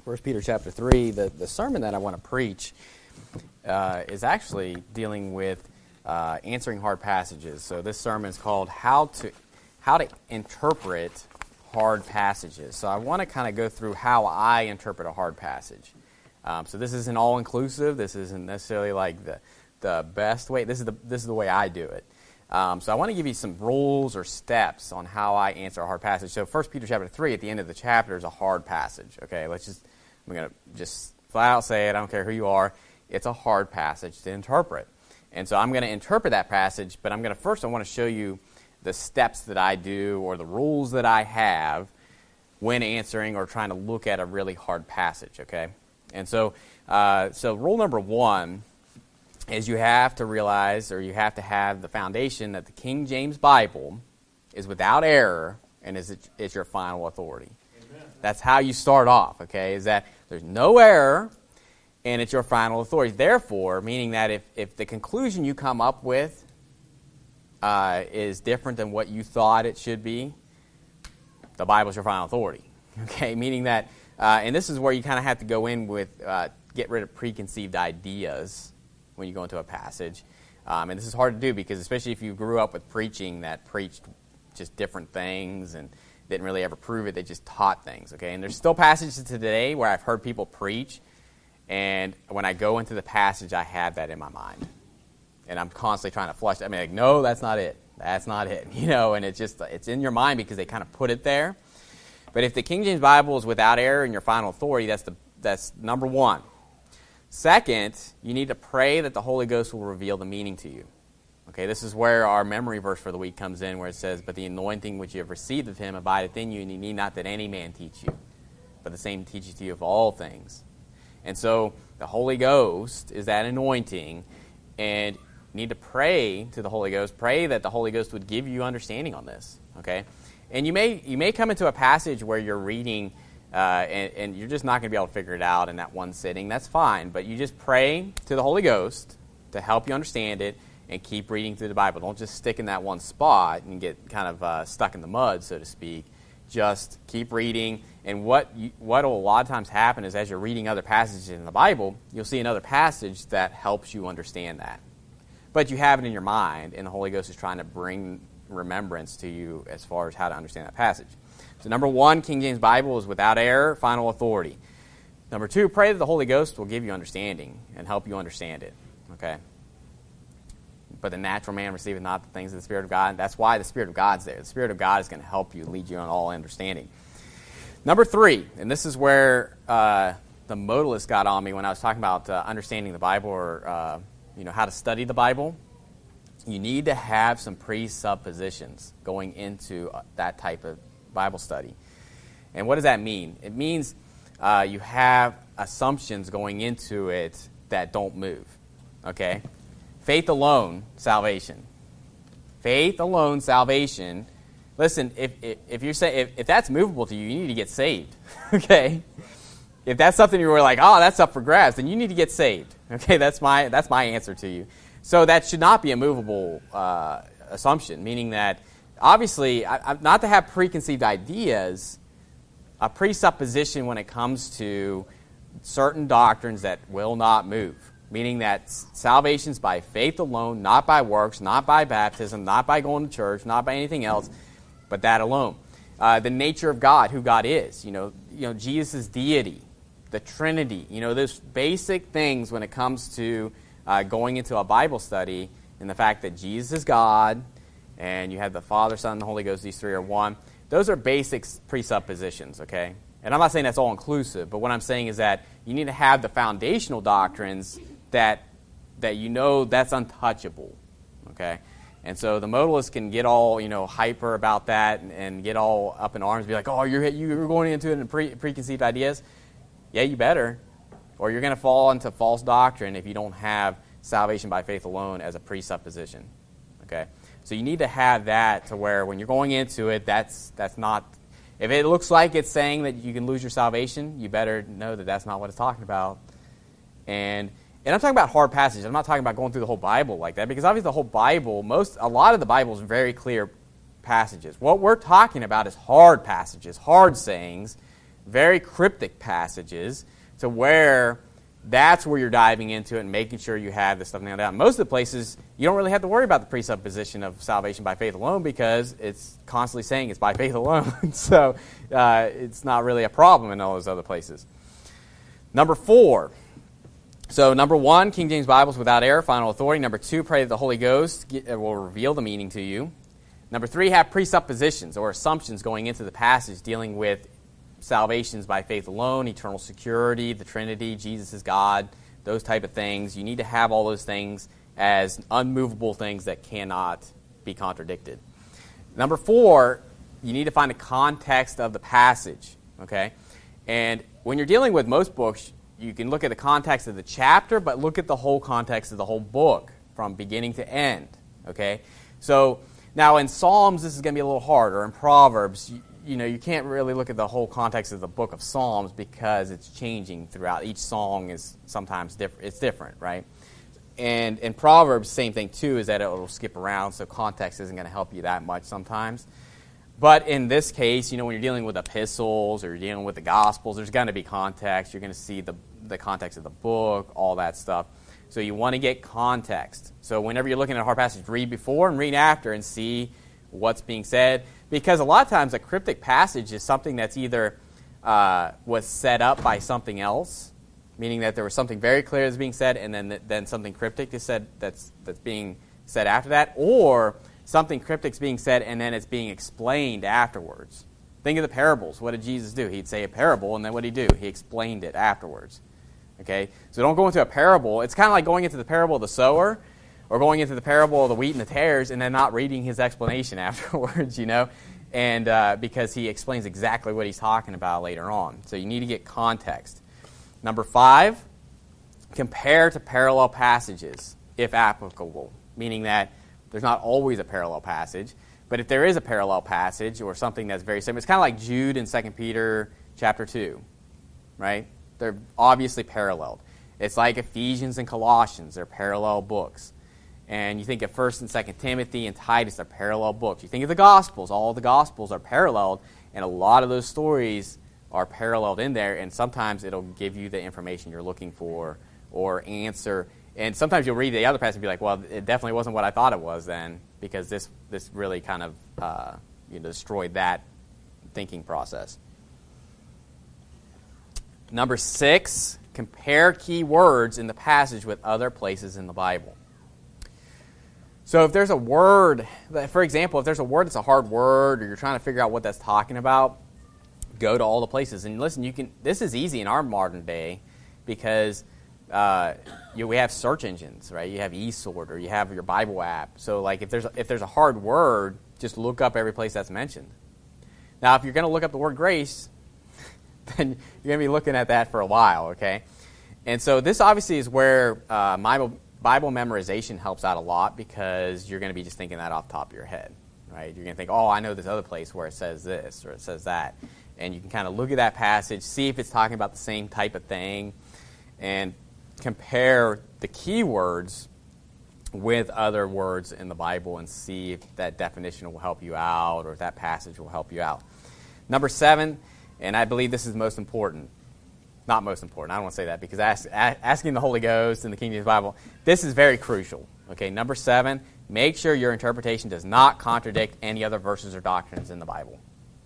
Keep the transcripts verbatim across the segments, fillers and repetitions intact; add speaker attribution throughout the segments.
Speaker 1: First Peter chapter three, the, the sermon that I want to preach uh, is actually dealing with uh, answering hard passages. So this sermon is called How to How to Interpret Hard Passages. So I want to kind of go through how I interpret a hard passage. Um, so this isn't all-inclusive. This isn't necessarily like the the best way. This is the this is the way I do it. Um, so I want to give you some rules or steps on how I answer a hard passage. So First Peter chapter three, at the end of the chapter, is a hard passage. Okay, let's just, I'm going to just flat out say it. I don't care who you are. It's a hard passage to interpret. And so I'm going to interpret that passage, but I'm going to first, I want to show you the steps that I do or the rules that I have when answering or trying to look at a really hard passage, okay? And so, uh, so rule number one is you have to realize, or you have to have the foundation that the King James Bible is without error and is, is your final authority. Amen. That's how you start off, okay, is that there's no error and it's your final authority. Therefore, meaning that if, if the conclusion you come up with uh, is different than what you thought it should be, the Bible's your final authority, okay, meaning that, uh, and this is where you kind of have to go in with, uh, get rid of preconceived ideas when you go into a passage. Um, and this is hard to do because especially if you grew up with preaching that preached just different things and didn't really ever prove it, they just taught things, okay? And there's still passages today where I've heard people preach, and when I go into the passage, I have that in my mind. And I'm constantly trying to flush it. I mean, like, no, that's not it. That's not it, you know? And it's just, it's in your mind because they kind of put it there. But if the King James Bible is without error and your final authority, that's the that's number one. Second, you need to pray that the Holy Ghost will reveal the meaning to you. Okay, this is where our memory verse for the week comes in, where it says, "But the anointing which you have received of him abideth in you, and you need not that any man teach you, but the same teaches to you of all things." And so the Holy Ghost is that anointing, and you need to pray to the Holy Ghost. Pray that the Holy Ghost would give you understanding on this. Okay, and you may you may come into a passage where you're reading. Uh, and, and you're just not going to be able to figure it out in that one sitting. That's fine. But you just pray to the Holy Ghost to help you understand it and keep reading through the Bible. Don't just stick in that one spot and get kind of uh, stuck in the mud, so to speak. Just keep reading. And what you, what will a lot of times happen is as you're reading other passages in the Bible, you'll see another passage that helps you understand that. But you have it in your mind, and the Holy Ghost is trying to bring remembrance to you as far as how to understand that passage. So number one, King James Bible is without error, final authority. Number two, pray that the Holy Ghost will give you understanding and help you understand it. Okay? But the natural man receiveth not the things of the Spirit of God. That's why the Spirit of God's there. The Spirit of God is going to help you, lead you on all understanding. Number three, and this is where uh, the modalist got on me when I was talking about uh, understanding the Bible or uh, you know how to study the Bible. You need to have some presuppositions going into that type of Bible study. And what does that mean? It means uh, you have assumptions going into it that don't move. Okay? Faith alone, salvation. Faith alone, salvation. Listen, if if, if you're say if, if that's movable to you, you need to get saved. Okay? If that's something you were like, oh, that's up for grabs, then you need to get saved. Okay, that's my that's my answer to you. So that should not be a movable uh, assumption, meaning that obviously, I, I, not to have preconceived ideas, a presupposition when it comes to certain doctrines that will not move, meaning that salvation is by faith alone, not by works, not by baptism, not by going to church, not by anything else, but that alone. Uh, the nature of God, who God is, you know, you know, Jesus' deity, the Trinity, you know, those basic things when it comes to uh, going into a Bible study, and the fact that Jesus is God, and you have the Father, Son, and the Holy Ghost, these three are one. Those are basic presuppositions, okay? And I'm not saying that's all-inclusive, but what I'm saying is that you need to have the foundational doctrines that that you know that's untouchable, okay? And so the modalists can get all, you know, hyper about that and, and get all up in arms, be like, oh, you're you're going into it in pre, preconceived ideas. Yeah, you better. Or you're going to fall into false doctrine if you don't have salvation by faith alone as a presupposition, okay? So you need to have that to where when you're going into it, that's that's not, if it looks like it's saying that you can lose your salvation, you better know that that's not what it's talking about. And and I'm talking about hard passages. I'm not talking about going through the whole Bible like that, because obviously the whole Bible, most a lot of the Bible is very clear passages. What we're talking about is hard passages, hard sayings very cryptic passages to where that's where you're diving into it and making sure you have this stuff nailed down. Most of the places, you don't really have to worry about the presupposition of salvation by faith alone because it's constantly saying it's by faith alone. so uh, it's not really a problem in all those other places. Number four. So number one, King James Bible's without error, final authority. Number two, pray that the Holy Ghost get, will reveal the meaning to you. Number three, have presuppositions or assumptions going into the passage dealing with salvations by faith alone, eternal security, the Trinity, Jesus is God, those type of things. You need to have all those things as unmovable things that cannot be contradicted. Number four, you need to find the context of the passage, okay? And when you're dealing with most books, you can look at the context of the chapter, but look at the whole context of the whole book from beginning to end, okay? So now in Psalms, this is going to be a little harder. In Proverbs, you, you know, you can't really look at the whole context of the book of Psalms because it's changing throughout. Each song is sometimes different. It's different, right? And in Proverbs, same thing too, is that it will skip around, so context isn't going to help you that much sometimes. But in this case, you know, when you're dealing with epistles or you're dealing with the Gospels, there's going to be context. You're going to see the, the context of the book, all that stuff. So you want to get context. So whenever you're looking at a hard passage, read before and read after and see what's being said. Because a lot of times a cryptic passage is something that's either uh, was set up by something else, meaning that there was something very clear that's being said, and then then something cryptic is said that's that's being said after that, or something cryptic's being said and then it's being explained afterwards. Think of the parables. What did Jesus do? He'd say a parable, and then what did he do? He explained it afterwards. Okay? So don't go into a parable. It's kind of like going into the parable of the sower or going into the parable of the wheat and the tares and then not reading his explanation afterwards, you know, and uh, because he explains exactly what he's talking about later on. So you need to get context. Number five, compare to parallel passages, if applicable, meaning that there's not always a parallel passage, but if there is a parallel passage or something that's very similar, it's kind of like Jude in Second Peter chapter two, right? They're obviously paralleled. It's like Ephesians and Colossians. They're parallel books. And you think of First and Second Timothy and Titus, they're parallel books. You think of the Gospels. All the Gospels are paralleled, and a lot of those stories are paralleled in there, and sometimes it'll give you the information you're looking for or answer. And sometimes you'll read the other passage and be like, well, it definitely wasn't what I thought it was then, because this, this really kind of uh, you know, destroyed that thinking process. Number six, compare key words in the passage with other places in the Bible. So if there's a word, for example, if there's a word that's a hard word or you're trying to figure out what that's talking about, go to all the places. And listen, you can. This is easy in our modern day because uh, you know, we have search engines, right? You have eSword or you have your Bible app. So like if there's a, if there's a hard word, just look up every place that's mentioned. Now, if you're going to look up the word grace, then you're going to be looking at that for a while, okay? And so this obviously is where uh, Bible, Bible memorization helps out a lot because you're going to be just thinking that off the top of your head, right? You're going to think, oh, I know this other place where it says this or it says that. And you can kind of look at that passage, see if it's talking about the same type of thing, and compare the key words with other words in the Bible and see if that definition will help you out or if that passage will help you out. Number seven, and I believe this is most important. Not most important, I don't want to say that, because ask, asking the Holy Ghost in the King James Bible, this is very crucial. Okay, number seven, make sure your interpretation does not contradict any other verses or doctrines in the Bible.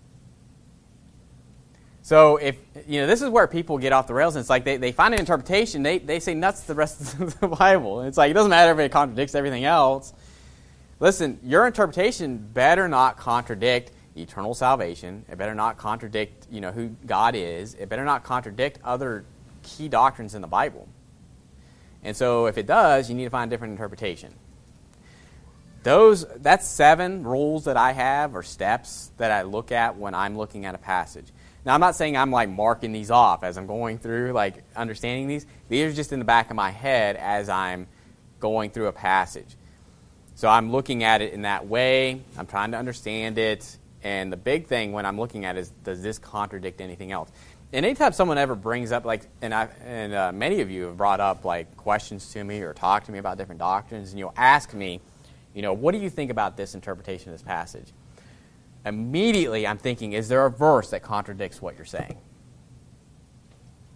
Speaker 1: So if, you know, this is where people get off the rails, and it's like they, they find an interpretation, they, they say nuts to the rest of the Bible. And it's like, it doesn't matter if it contradicts everything else. Listen, your interpretation better not contradict eternal salvation. It better not contradict, you know, who God is. It better not contradict other key doctrines in the Bible. And so if it does, you need to find a different interpretation. Those, that's seven rules that I have, or steps that I look at when I'm looking at a passage. Now, I'm not saying I'm like marking these off as I'm going through, like understanding these. These are just in the back of my head as I'm going through a passage. So I'm looking at it in that way. I'm trying to understand it. And the big thing when I'm looking at it is, does this contradict anything else? And anytime someone ever brings up, like, and I and uh, many of you have brought up like questions to me or talked to me about different doctrines, and you'll ask me, you know, what do you think about this interpretation of this passage? Immediately I'm thinking, is there a verse that contradicts what you're saying?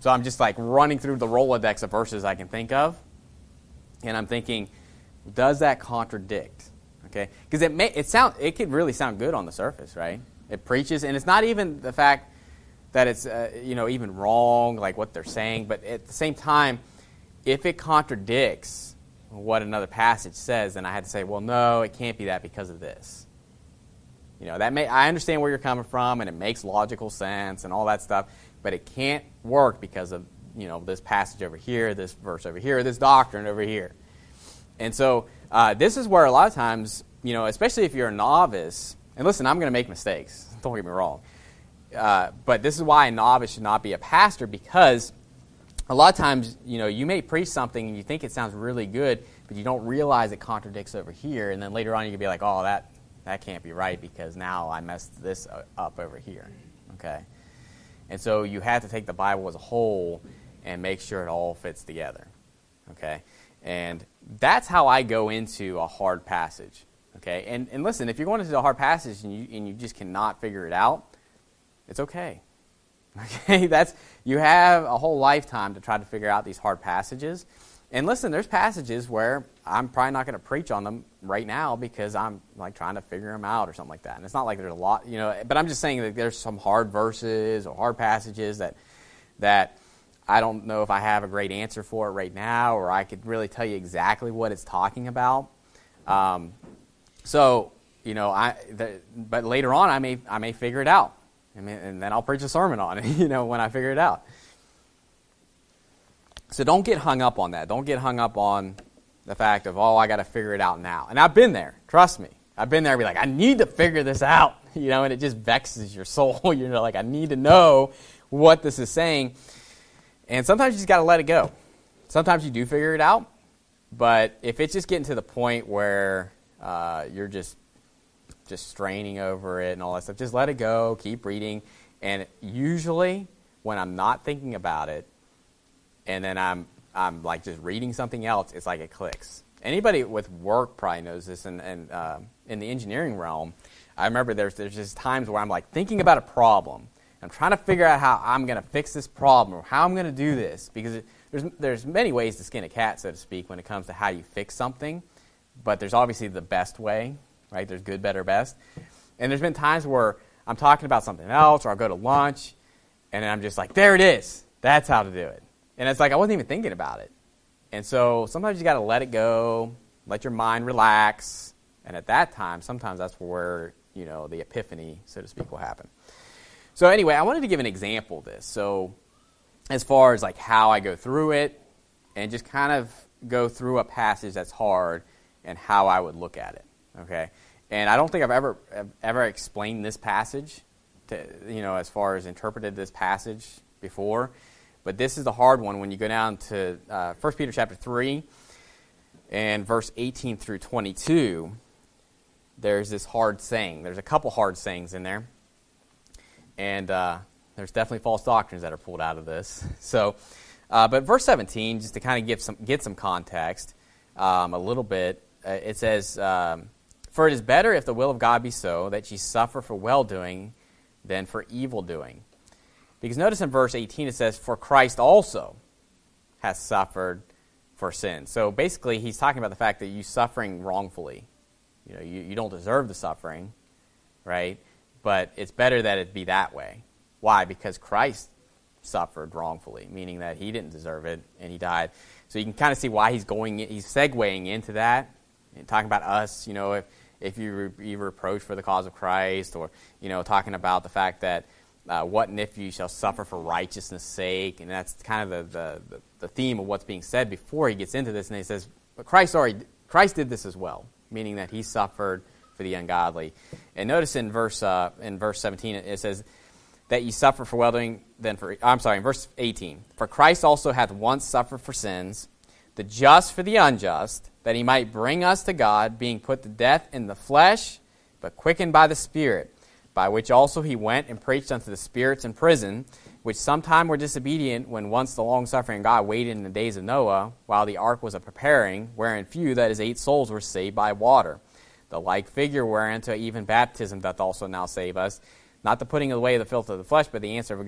Speaker 1: So I'm just like running through the Rolodex of verses I can think of, and I'm thinking, does that contradict? Okay, because it may it sound it could really sound good on the surface, right? It preaches, and it's not even the fact that it's uh, you know even wrong, like what they're saying, but at the same time, if it contradicts what another passage says, then I had to say, well, no, it can't be that because of this. You know, that may I understand where you're coming from, and it makes logical sense and all that stuff, but it can't work because of, you know, this passage over here, this verse over here, this doctrine over here. And so uh, this is where a lot of times, you know, especially if you're a novice, and listen, I'm going to make mistakes, don't get me wrong, uh, but this is why a novice should not be a pastor, because a lot of times, you know, you may preach something and you think it sounds really good, but you don't realize it contradicts over here, and then later on you can be like, oh, that, that can't be right because now I messed this up over here, okay? And so you have to take the Bible as a whole and make sure it all fits together, okay? And that's how I go into a hard passage, okay? And and listen, if you're going into a hard passage and you and you just cannot figure it out, it's okay, okay? That's you have a whole lifetime to try to figure out these hard passages. And listen, there's passages where I'm probably not going to preach on them right now because I'm like trying to figure them out or something like that. And it's not like there's a lot, you know, but I'm just saying that there's some hard verses or hard passages that that I don't know if I have a great answer for it right now, or I could really tell you exactly what it's talking about. Um, so, you know, I the, but later on I may I may figure it out, I mean, and then I'll preach a sermon on it, you know, when I figure it out. So don't get hung up on that. Don't get hung up on the fact of, oh, I got to figure it out now. And I've been there. Trust me. I've been there and be like, I need to figure this out. You know, and it just vexes your soul. You're like, I need to know what this is saying. And sometimes you just got to let it go. Sometimes you do figure it out. But if it's just getting to the point where uh, you're just just straining over it and all that stuff, just let it go. Keep reading. And usually when I'm not thinking about it, and then I'm I'm like just reading something else, it's like it clicks. Anybody with work probably knows this, and, and uh, in the engineering realm, I remember there's there's just times where I'm like thinking about a problem. I'm trying to figure out how I'm going to fix this problem or how I'm going to do this, because it, there's there's many ways to skin a cat, so to speak, when it comes to how you fix something, but there's obviously the best way, right? There's good, better, best. And there's been times where I'm talking about something else, or I'll go to lunch, and then I'm just like, there it is. That's how to do it. And it's like I wasn't even thinking about it. And so sometimes you got to let it go, let your mind relax, and at that time, sometimes that's where, you know, the epiphany, so to speak, will happen. So anyway, I wanted to give an example of this. So as far as like how I go through it, and just kind of go through a passage that's hard and how I would look at it, okay? And I don't think I've ever ever explained this passage, to, you know, as far as interpreted this passage before. But this is the hard one when you go down to uh, First Peter chapter three and verse eighteen through twenty-two. There's this hard saying. There's a couple hard sayings in there. And uh, there's definitely false doctrines that are pulled out of this. So, uh, but verse seventeen, just to kind of give some, get some context um, a little bit, uh, it says, um, "For it is better if the will of God be so, that ye suffer for well-doing than for evil-doing." Because notice in verse eighteen it says, "For Christ also has suffered for sin." So basically he's talking about the fact that you suffering wrongfully. You know, you, you don't deserve the suffering, right? But it's better that it be that way. Why? Because Christ suffered wrongfully, meaning that he didn't deserve it and he died. So you can kind of see why he's going, he's segueing into that, and talking about us, you know, if, if you be reproached for the cause of Christ, or, you know, talking about the fact that Uh, what and if you shall suffer for righteousness' sake, and that's kind of the, the, the theme of what's being said before he gets into this. And he says, but Christ already Christ did this as well, meaning that he suffered for the ungodly. And notice in verse uh, in verse seventeen it says that ye suffer for well-doing, then for I'm sorry, in verse eighteen, "For Christ also hath once suffered for sins, the just for the unjust, that he might bring us to God, being put to death in the flesh, but quickened by the Spirit. By which also he went and preached unto the spirits in prison, which sometime were disobedient, when once the long-suffering God waited in the days of Noah, while the ark was a-preparing, wherein few, that is eight souls, were saved by water. The like figure whereunto even baptism doth also now save us, not the putting away of the filth of the flesh, but the answer of a good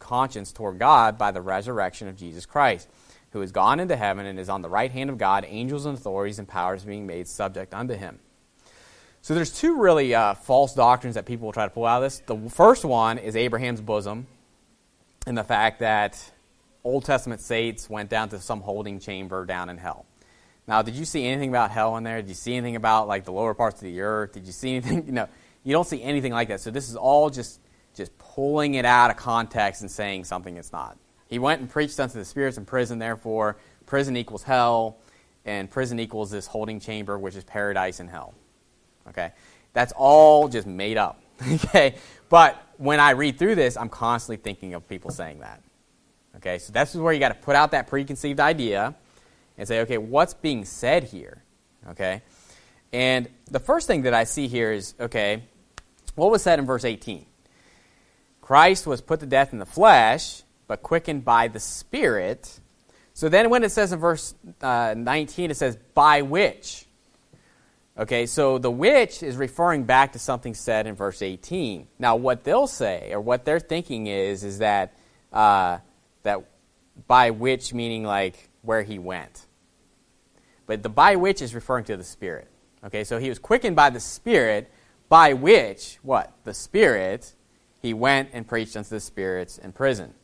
Speaker 1: conscience toward God by the resurrection of Jesus Christ, who is gone into heaven and is on the right hand of God, angels and authorities and powers being made subject unto him. So there's two really uh, false doctrines that people will try to pull out of this. The first one is Abraham's bosom, and the fact that Old Testament saints went down to some holding chamber down in hell. Now, did you see anything about hell in there? Did you see anything about like the lower parts of the earth? Did you see anything? No, you don't see anything like that. So this is all just, just pulling it out of context and saying something it's not. He went and preached unto the spirits in prison, therefore prison equals hell, and prison equals this holding chamber, which is paradise and hell. Okay? That's all just made up. Okay? But when I read through this, I'm constantly thinking of people saying that. Okay? So this is where you got to put out that preconceived idea and say, okay, what's being said here? Okay? And the first thing that I see here is, okay, what was said in verse eighteen? Christ was put to death in the flesh, but quickened by the Spirit. So then when it says in verse uh, nineteen, it says, by which. Okay, so the which is referring back to something said in verse eighteen. Now what they'll say, or what they're thinking is, is that, uh, that by which meaning like where he went. But the by which is referring to the Spirit. Okay, so he was quickened by the Spirit, by which, what? The Spirit, he went and preached unto the spirits in prison.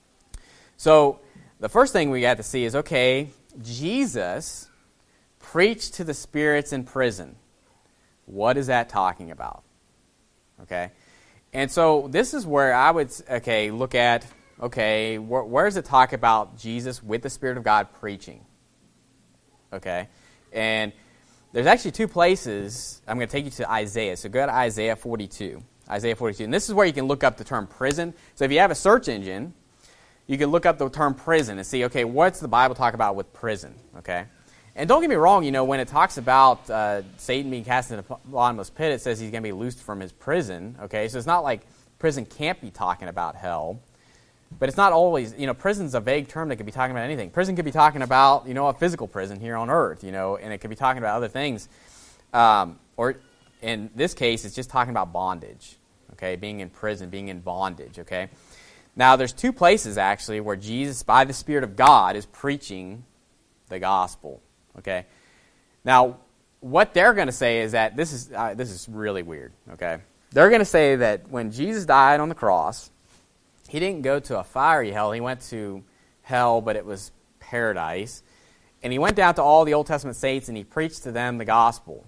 Speaker 1: So the first thing we got to see is, okay, Jesus preached to the spirits in prison. What is that talking about? Okay, and so this is where I would, okay, look at, okay, where, where does it talk about Jesus with the Spirit of God preaching? Okay, and there's actually two places. I'm going to take you to Isaiah. So go to Isaiah forty-two. Isaiah forty-two. And this is where you can look up the term prison. So if you have a search engine, you can look up the term prison and see, okay, what's the Bible talk about with prison? Okay, and don't get me wrong, you know, when it talks about uh, Satan being cast into the bottomless pit, it says he's going to be loosed from his prison. Okay, so it's not like prison can't be talking about hell. But it's not always, you know, prison's a vague term that could be talking about anything. Prison could be talking about, you know, a physical prison here on earth, you know, and it could be talking about other things. Um, or in this case, it's just talking about bondage, okay, being in prison, being in bondage, okay. Now, there's two places, actually, where Jesus, by the Spirit of God, is preaching the gospel, okay. Now, what they're going to say is that, this is uh, this is really weird, okay. They're going to say that when Jesus died on the cross, he didn't go to a fiery hell. He went to hell, but it was paradise. And he went down to all the Old Testament saints, and he preached to them the gospel.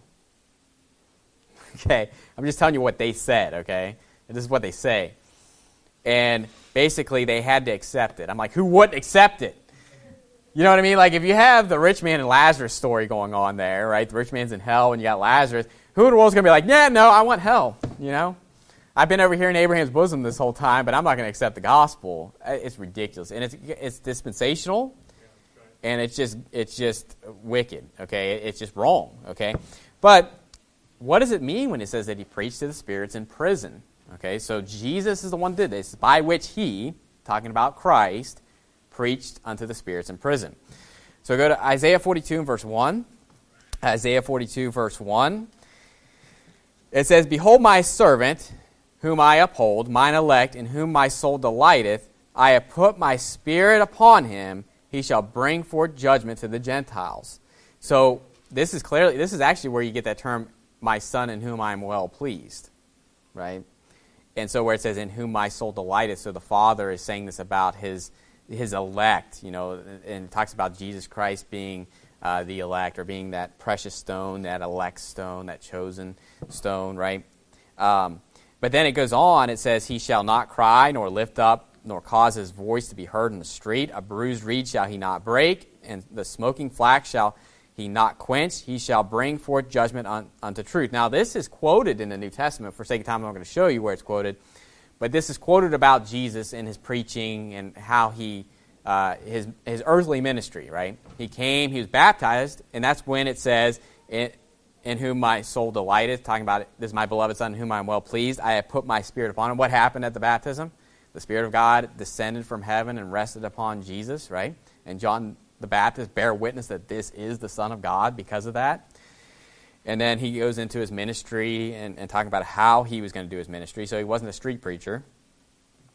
Speaker 1: Okay? I'm just telling you what they said, okay? And this is what they say. And basically, they had to accept it. I'm like, who wouldn't accept it? You know what I mean? Like, if you have the rich man and Lazarus story going on there, right? The rich man's in hell, and you got Lazarus. Who in the world's going to be like, yeah, no, I want hell, you know? I've been over here in Abraham's bosom this whole time, but I'm not going to accept the gospel. It's ridiculous, and it's it's dispensational, and it's just it's just wicked. Okay, it's just wrong. Okay, but what does it mean when it says that he preached to the spirits in prison? Okay, so Jesus is the one who did this, by which he, talking about Christ, preached unto the spirits in prison. So go to Isaiah forty-two and verse one. Isaiah forty-two verse one. It says, "Behold my servant, whom I uphold, mine elect, in whom my soul delighteth. I have put my Spirit upon him. He shall bring forth judgment to the Gentiles." So this is clearly, this is actually where you get that term, my Son in whom I am well pleased, right? And so where it says, in whom my soul delighteth, so the Father is saying this about his his elect, you know, and it talks about Jesus Christ being uh, the elect, or being that precious stone, that elect stone, that chosen stone, right? Um, But then it goes on, it says, he shall not cry, nor lift up, nor cause his voice to be heard in the street. A bruised reed shall he not break, and the smoking flax shall he not quench. He shall bring forth judgment un, unto truth. Now, this is quoted in the New Testament. For sake of time, I'm not going to show you where it's quoted. But this is quoted about Jesus and his preaching and how he, uh, his his earthly ministry, right? He came, he was baptized, and that's when it says, it, in whom my soul delighteth, talking about, this is my beloved Son, in whom I am well pleased. I have put my Spirit upon him. What happened at the baptism? The Spirit of God descended from heaven and rested upon Jesus, right? And John the Baptist bare witness that this is the Son of God because of that. And then he goes into his ministry and, and talking about how he was going to do his ministry. So he wasn't a street preacher.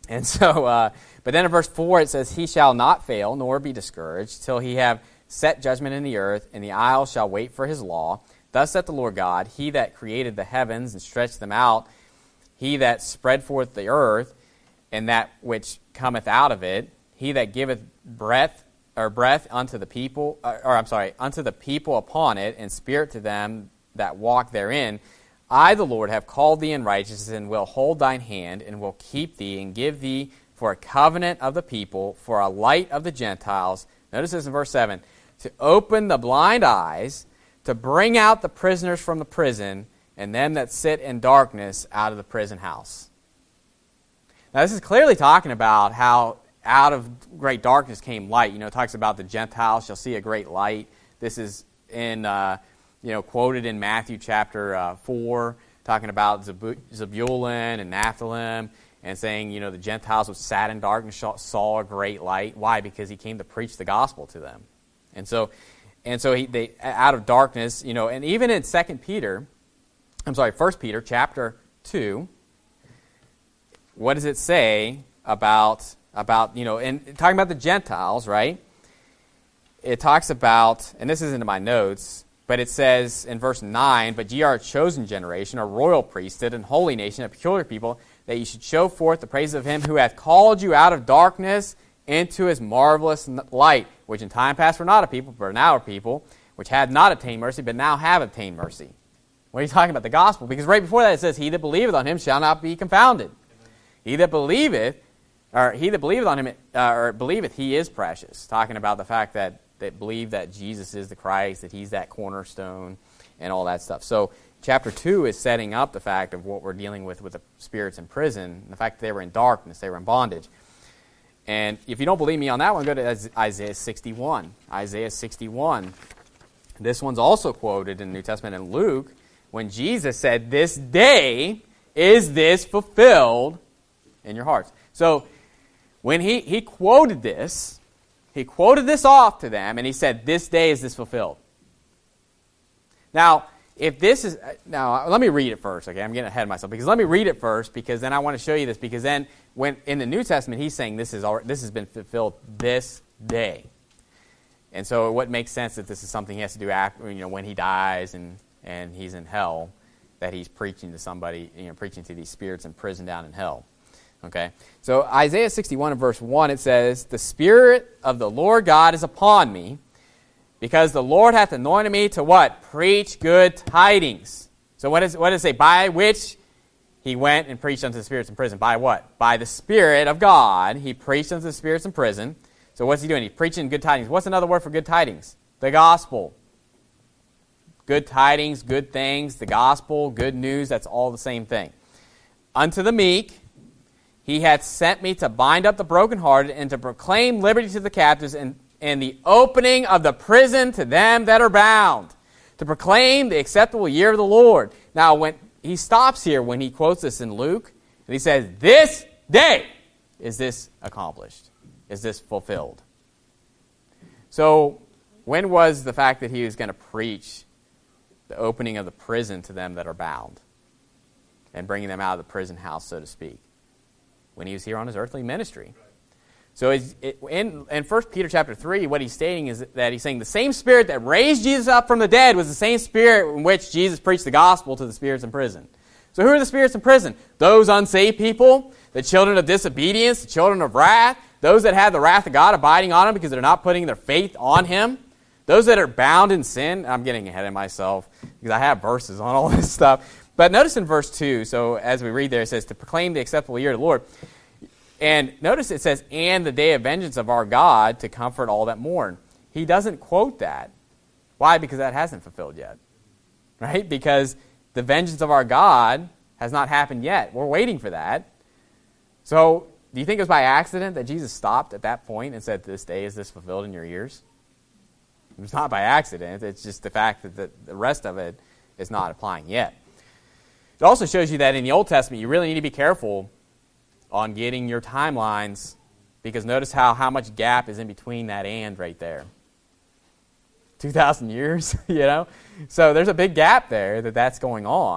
Speaker 1: And so, uh, but then in verse four it says, he shall not fail, nor be discouraged, till he have set judgment in the earth, and the isles shall wait for his law. Thus saith the Lord God, he that created the heavens and stretched them out, he that spread forth the earth, and that which cometh out of it, he that giveth breath or breath unto the people, or, or I'm sorry, unto the people upon it, and spirit to them that walk therein. I, the Lord, have called thee in righteousness, and will hold thine hand, and will keep thee, and give thee for a covenant of the people, for a light of the Gentiles. Notice this in verse seven. To open the blind eyes, to bring out the prisoners from the prison, and them that sit in darkness out of the prison house. Now, this is clearly talking about how out of great darkness came light. You know, it talks about the Gentiles shall see a great light. This is in... Uh, you know, quoted in Matthew chapter uh, four, talking about Zeb- Zebulun and Naphtali, and saying, you know, the Gentiles which sat in darkness saw a great light. Why? Because he came to preach the gospel to them. And so, and so he, they out of darkness, you know, and even in Second Peter, I'm sorry, First Peter chapter two, what does it say about about you know, and talking about the Gentiles, right? It talks about, and this isn't in my notes. But it says in verse nine, but ye are a chosen generation, a royal priesthood, and holy nation, a peculiar people, that ye should show forth the praises of him who hath called you out of darkness into his marvelous light, which in time past were not a people, but are now a people, which had not obtained mercy, but now have obtained mercy. What are you talking about? The gospel. Because right before that it says, he that believeth on him shall not be confounded. He that believeth, or he that believeth on him, uh, or believeth, he is precious. Talking about the fact that that believe that Jesus is the Christ, that he's that cornerstone, and all that stuff. So chapter two is setting up the fact of what we're dealing with with the spirits in prison, the fact that they were in darkness, they were in bondage. And if you don't believe me on that one, go to Isaiah sixty-one. Isaiah sixty-one. This one's also quoted in the New Testament in Luke, when Jesus said, this day is this fulfilled in your hearts. So when he, he quoted this, He quoted this off to them, and he said, this day is this fulfilled. Now, if this is... Now, let me read it first, okay? I'm getting ahead of myself. Because let me read it first, because then I want to show you this. Because then, when in the New Testament, he's saying this is already, this has been fulfilled this day. And so what makes sense that this is something he has to do after, you know, when he dies and, and he's in hell, that he's preaching to somebody, you know, preaching to these spirits in prison down in hell. Okay, so Isaiah sixty-one and verse one, it says, the Spirit of the Lord God is upon me, because the Lord hath anointed me to what? Preach good tidings. So what, is, what does it say? By which he went and preached unto the spirits in prison. By what? By the Spirit of God, he preached unto the spirits in prison. So what's he doing? He's preaching good tidings. What's another word for good tidings? The gospel. Good tidings, good things, the gospel, good news, that's all the same thing. Unto the meek, he hath sent me to bind up the brokenhearted, and to proclaim liberty to the captives, and, and the opening of the prison to them that are bound, to proclaim the acceptable year of the Lord. Now, when he stops here, when he quotes this in Luke, and he says, this day is this accomplished, is this fulfilled. So, when was the fact that he was going to preach the opening of the prison to them that are bound, and bringing them out of the prison house, so to speak? When he was here on his earthly ministry. So it's, it, in, in First Peter chapter three, what he's stating is that he's saying the same Spirit that raised Jesus up from the dead was the same Spirit in which Jesus preached the gospel to the spirits in prison. So who are the spirits in prison? Those unsaved people, the children of disobedience, the children of wrath, those that have the wrath of God abiding on them because they're not putting their faith on him, those that are bound in sin. I'm getting ahead of myself because I have verses on all this stuff. But notice in verse two, so as we read there, it says, to proclaim the acceptable year of the Lord. And notice it says, and the day of vengeance of our God, to comfort all that mourn. He doesn't quote that. Why? Because that hasn't fulfilled yet. Right? Because the vengeance of our God has not happened yet. We're waiting for that. So, do you think it was by accident that Jesus stopped at that point and said, this day is this fulfilled in your ears? It was not by accident. It's just the fact that the, the rest of it is not applying yet. It also shows you that in the Old Testament, you really need to be careful on getting your timelines, because notice how, how much gap is in between that and right there. two thousand years, you know? So there's a big gap there that that's going on.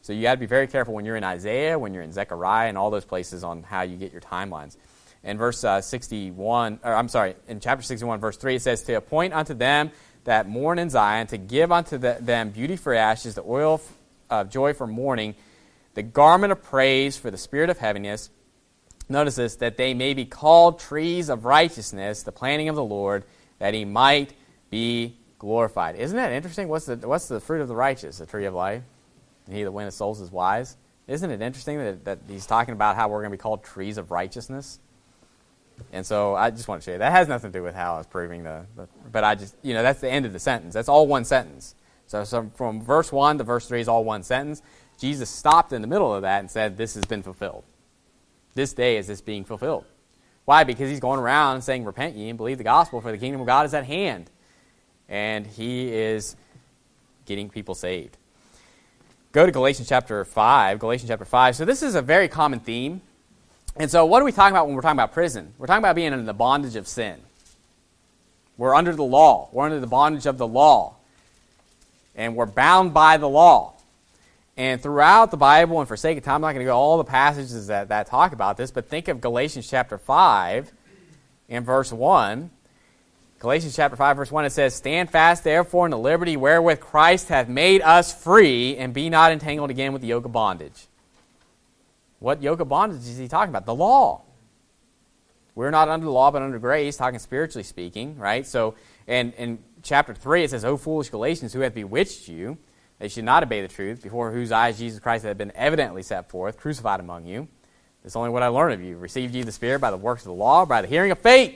Speaker 1: So you got to be very careful when you're in Isaiah, when you're in Zechariah, and all those places on how you get your timelines. In verse uh, sixty-one, or I'm sorry, in chapter sixty-one, verse three, it says, to appoint unto them that mourn in Zion, to give unto the, them beauty for ashes, the oil of joy for mourning, the garment of praise for the spirit of heaviness. Notice this, that they may be called trees of righteousness, the planting of the Lord, that he might be glorified. Isn't that interesting? What's the what's the fruit of the righteous? The tree of life. And he that winneth souls is wise. Isn't it interesting that, that he's talking about how we're going to be called trees of righteousness? And so I just want to show you, that has nothing to do with how I was proving the, the but I just, you know, that's the end of the sentence. That's all one sentence. So, so from verse one to verse three is all one sentence. Jesus stopped in the middle of that and said, this has been fulfilled. This day is this being fulfilled. Why? Because he's going around saying, repent ye and believe the gospel, for the kingdom of God is at hand. And he is getting people saved. Go to Galatians chapter five. Galatians chapter five. So this is a very common theme. And so what are we talking about when we're talking about prison? We're talking about being in the bondage of sin. We're under the law. We're under the bondage of the law. And we're bound by the law. And throughout the Bible, and for sake of time, I'm not going to go all the passages that, that talk about this, but think of Galatians chapter five and verse one. Galatians chapter five, verse one, it says, stand fast, therefore, in the liberty wherewith Christ hath made us free, and be not entangled again with the yoke of bondage. What yoke of bondage is he talking about? The law. We're not under the law, but under grace, talking spiritually speaking, right? So, and in chapter three, it says, O foolish Galatians, who hath bewitched you? They should not obey the truth, before whose eyes Jesus Christ hath been evidently set forth, crucified among you. This is only what I learned of you. Received ye the Spirit by the works of the law, by the hearing of faith.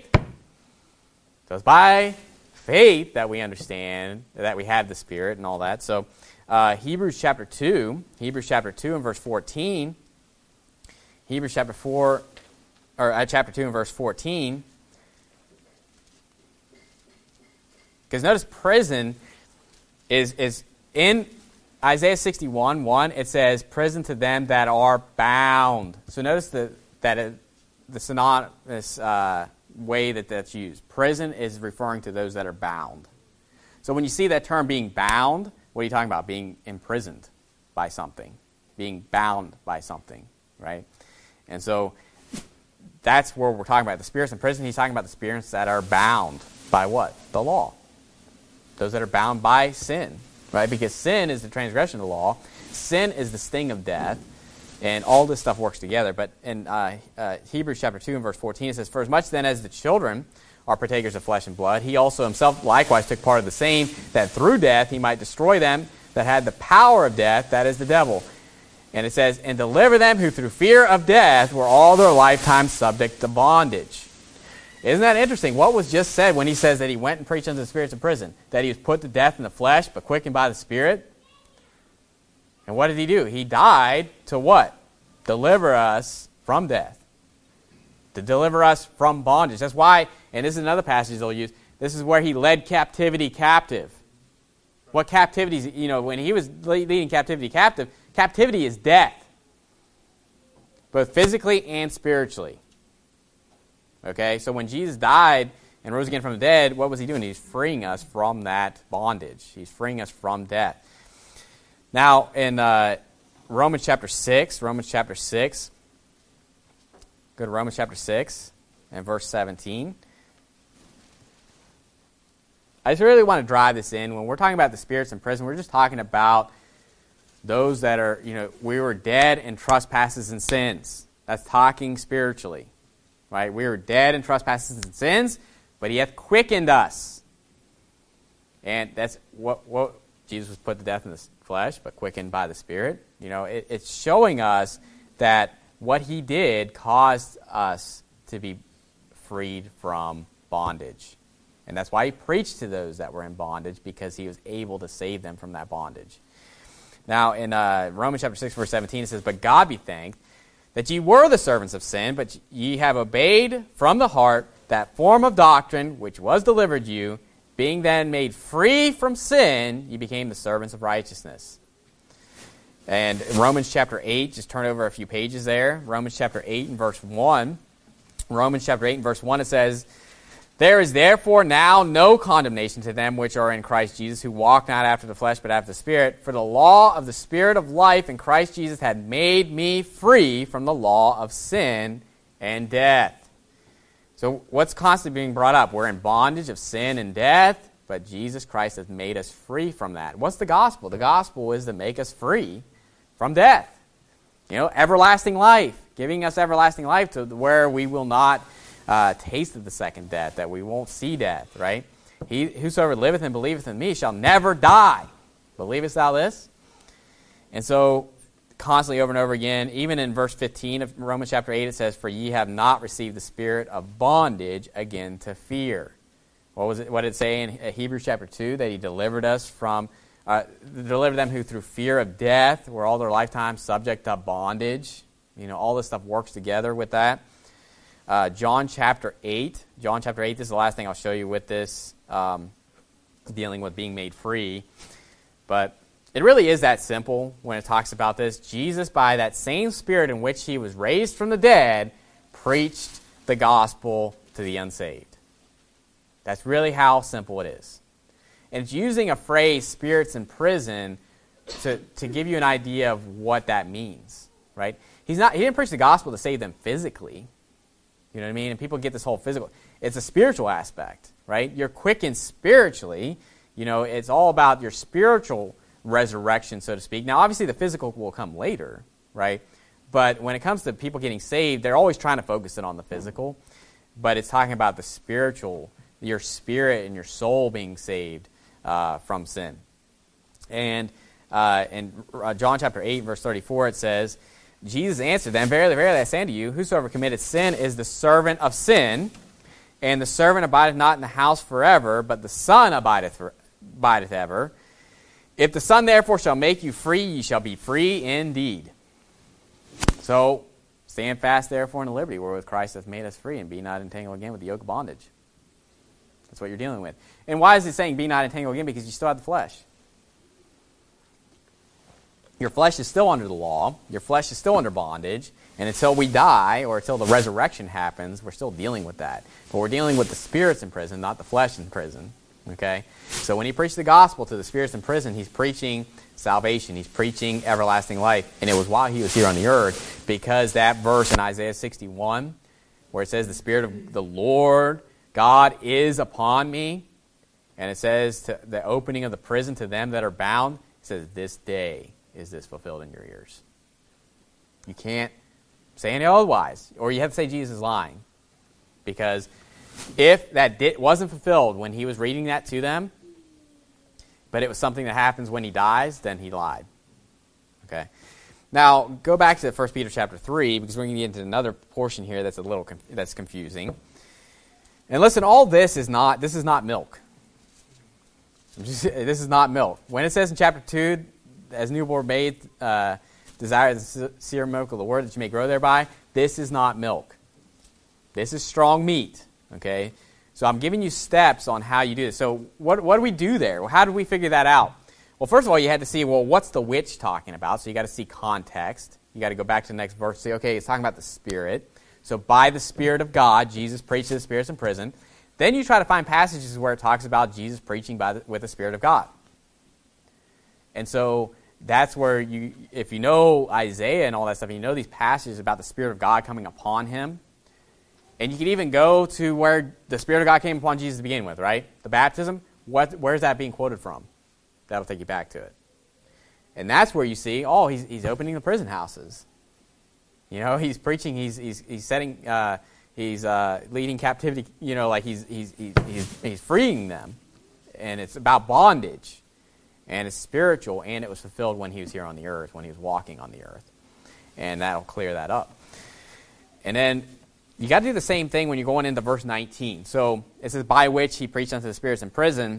Speaker 1: So it's by faith that we understand that we have the Spirit and all that. So uh, Hebrews chapter two, Hebrews chapter two and verse fourteen, Hebrews chapter four, or uh, chapter two and verse fourteen. Because notice prison is is in Isaiah sixty-one, one, it says, prison to them that are bound. So notice the, that it, the synonymous uh, way that that's used. Prison is referring to those that are bound. So when you see that term being bound, what are you talking about? Being imprisoned by something. Being bound by something, right? And so that's where we're talking about. The spirits in prison, he's talking about the spirits that are bound by what? The law. Those that are bound by sin. Right? Because sin is the transgression of the law. Sin is the sting of death. And all this stuff works together. But in uh, uh, Hebrews chapter two and verse fourteen, it says, for as much then as the children are partakers of flesh and blood, he also himself likewise took part of the same, that through death he might destroy them that had the power of death, that is the devil. And it says, and deliver them who through fear of death were all their lifetime subject to bondage. Isn't that interesting? What was just said when he says that he went and preached unto the spirits in prison? That he was put to death in the flesh, but quickened by the Spirit? And what did he do? He died to what? Deliver us from death. To deliver us from bondage. That's why, and this is another passage they'll use, this is where he led captivity captive. What captivity is, you know, when he was leading captivity captive, captivity is death. Both physically and spiritually. Okay, so when Jesus died and rose again from the dead, what was he doing? He's freeing us from that bondage. He's freeing us from death. Now, in uh, Romans chapter six, Romans chapter six, go to Romans chapter six and verse seventeen. I just really want to drive this in. When we're talking about the spirits in prison, we're just talking about those that are, you know, we were dead in trespasses and sins. That's talking spiritually. Right? We were dead in trespasses and sins, but he hath quickened us. And that's what, what Jesus was put to death in the flesh, but quickened by the Spirit. You know, it, it's showing us that what he did caused us to be freed from bondage. And that's why he preached to those that were in bondage, because he was able to save them from that bondage. Now, in uh, Romans chapter six, verse seventeen, it says, but God be thanked, that ye were the servants of sin, but ye have obeyed from the heart that form of doctrine which was delivered you, being then made free from sin, ye became the servants of righteousness. And in Romans chapter eight, just turn over a few pages there. Romans chapter eight and verse one. Romans chapter eight and verse one, it says, There is therefore now no condemnation to them which are in Christ Jesus, who walk not after the flesh, but after the Spirit. For the law of the Spirit of life in Christ Jesus had made me free from the law of sin and death. So what's constantly being brought up? We're in bondage of sin and death, but Jesus Christ has made us free from that. What's the gospel? The gospel is to make us free from death. You know, everlasting life, giving us everlasting life to where we will not Uh, taste of the second death, that we won't see death, right? He whosoever liveth and believeth in me shall never die. Believest thou this? And so, constantly over and over again, even in verse fifteen of Romans chapter eight, it says, "For ye have not received the spirit of bondage again to fear." What was it? What did it say in Hebrews chapter two? That he delivered us from, uh, delivered them who through fear of death were all their lifetime subject to bondage. You know, all this stuff works together with that. Uh, John chapter eight. John chapter eight, this is the last thing I'll show you with this, um, dealing with being made free. But it really is that simple when it talks about this. Jesus, by that same Spirit in which he was raised from the dead, preached the gospel to the unsaved. That's really how simple it is. And it's using a phrase, spirits in prison, to, to give you an idea of what that means, right? He's not. He didn't preach the gospel to save them physically. You know what I mean? And people get this whole physical. It's a spiritual aspect, right? You're quickened spiritually. You know, it's all about your spiritual resurrection, so to speak. Now, obviously, the physical will come later, right? But when it comes to people getting saved, they're always trying to focus it on the physical. But it's talking about the spiritual, your spirit and your soul being saved uh, from sin. And uh, in uh, John chapter eight, verse thirty-four, it says, Jesus answered them, "Verily, verily, I say unto you, whosoever committeth sin is the servant of sin, and the servant abideth not in the house forever, but the Son abideth, for, abideth ever. If the Son therefore shall make you free, ye shall be free indeed." So, stand fast therefore in the liberty wherewith Christ hath made us free, and be not entangled again with the yoke of bondage. That's what you're dealing with. And why is it saying be not entangled again? Because you still have the flesh. Your flesh is still under the law. Your flesh is still under bondage. And until we die, or until the resurrection happens, we're still dealing with that. But we're dealing with the spirits in prison, not the flesh in prison. Okay? So when he preached the gospel to the spirits in prison, he's preaching salvation. He's preaching everlasting life. And it was while he was here on the earth, because that verse in Isaiah sixty-one, where it says, "The Spirit of the Lord God is upon me," and it says, to the opening of the prison to them that are bound, it says, "This day is this fulfilled in your ears." You can't say any otherwise, or you have to say Jesus is lying. Because if that did, wasn't fulfilled when he was reading that to them, but it was something that happens when he dies, then he lied. Okay. Now, go back to First Peter chapter three, because we're going to get into another portion here that's a little conf- that's confusing. And listen, all this is not, this is not milk. Just, this is not milk. When it says in chapter two, as newborn babes uh, desire the sincere milk of the word that you may grow thereby, this is not milk. This is strong meat, okay? So I'm giving you steps on how you do this. So what, what do we do there? Well, how do we figure that out? Well, first of all, you had to see, well, what's the which talking about? So you got to see context. You got to go back to the next verse and say, okay, it's talking about the Spirit. So by the Spirit of God, Jesus preached to the spirits in prison. Then you try to find passages where it talks about Jesus preaching by the, with the Spirit of God. And so that's where you, if you know Isaiah and all that stuff, and you know these passages about the Spirit of God coming upon him, and you can even go to where the Spirit of God came upon Jesus to begin with, right? The baptism, what, where's that being quoted from? That'll take you back to it. And that's where you see, oh, he's, he's opening the prison houses. You know, he's preaching, he's he's he's setting, uh, he's uh, leading captivity, you know, like he's, he's, he's, he's, he's freeing them. And it's about bondage. And it's spiritual, and it was fulfilled when he was here on the earth, when he was walking on the earth. And that'll clear that up. And then you got to do the same thing when you're going into verse nineteen. So it says, by which he preached unto the spirits in prison.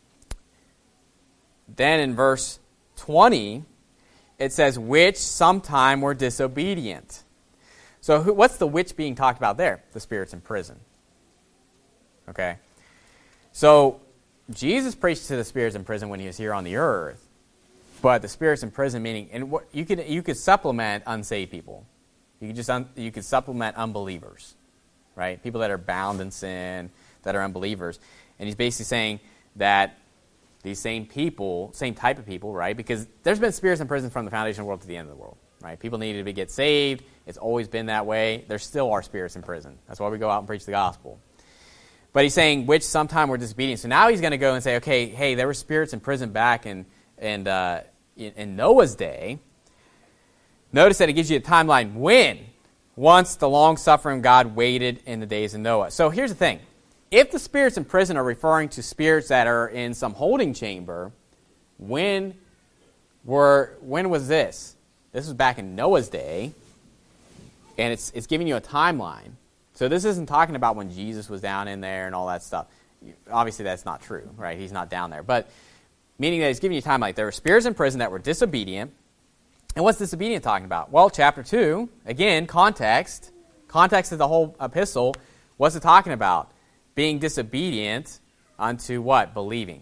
Speaker 1: Then in verse twenty, it says, which sometime were disobedient. So who, what's the which being talked about there? The spirits in prison. Okay. So Jesus preached to the spirits in prison when he was here on the earth, but the spirits in prison meaning, and what you could you could supplement unsaved people. You could just un, you could supplement unbelievers, right? People that are bound in sin, that are unbelievers. And he's basically saying that these same people, same type of people, right? Because there's been spirits in prison from the foundation of the world to the end of the world, right? People needed to get saved. It's always been that way. There still are spirits in prison. That's why we go out and preach the gospel. But he's saying, which sometime were disobedient. So now he's going to go and say, okay, hey, there were spirits in prison back in, in, uh, in, in Noah's day. Notice that it gives you a timeline when, once the long-suffering God waited in the days of Noah. So here's the thing. If the spirits in prison are referring to spirits that are in some holding chamber, when were when was this? This was back in Noah's day, and it's it's giving you a timeline. So this isn't talking about when Jesus was down in there and all that stuff. Obviously, that's not true, right? He's not down there. But meaning that he's giving you time like there were spirits in prison that were disobedient. And what's disobedient talking about? Well, chapter two, again, context. Context of the whole epistle. What's it talking about? Being disobedient unto what? Believing.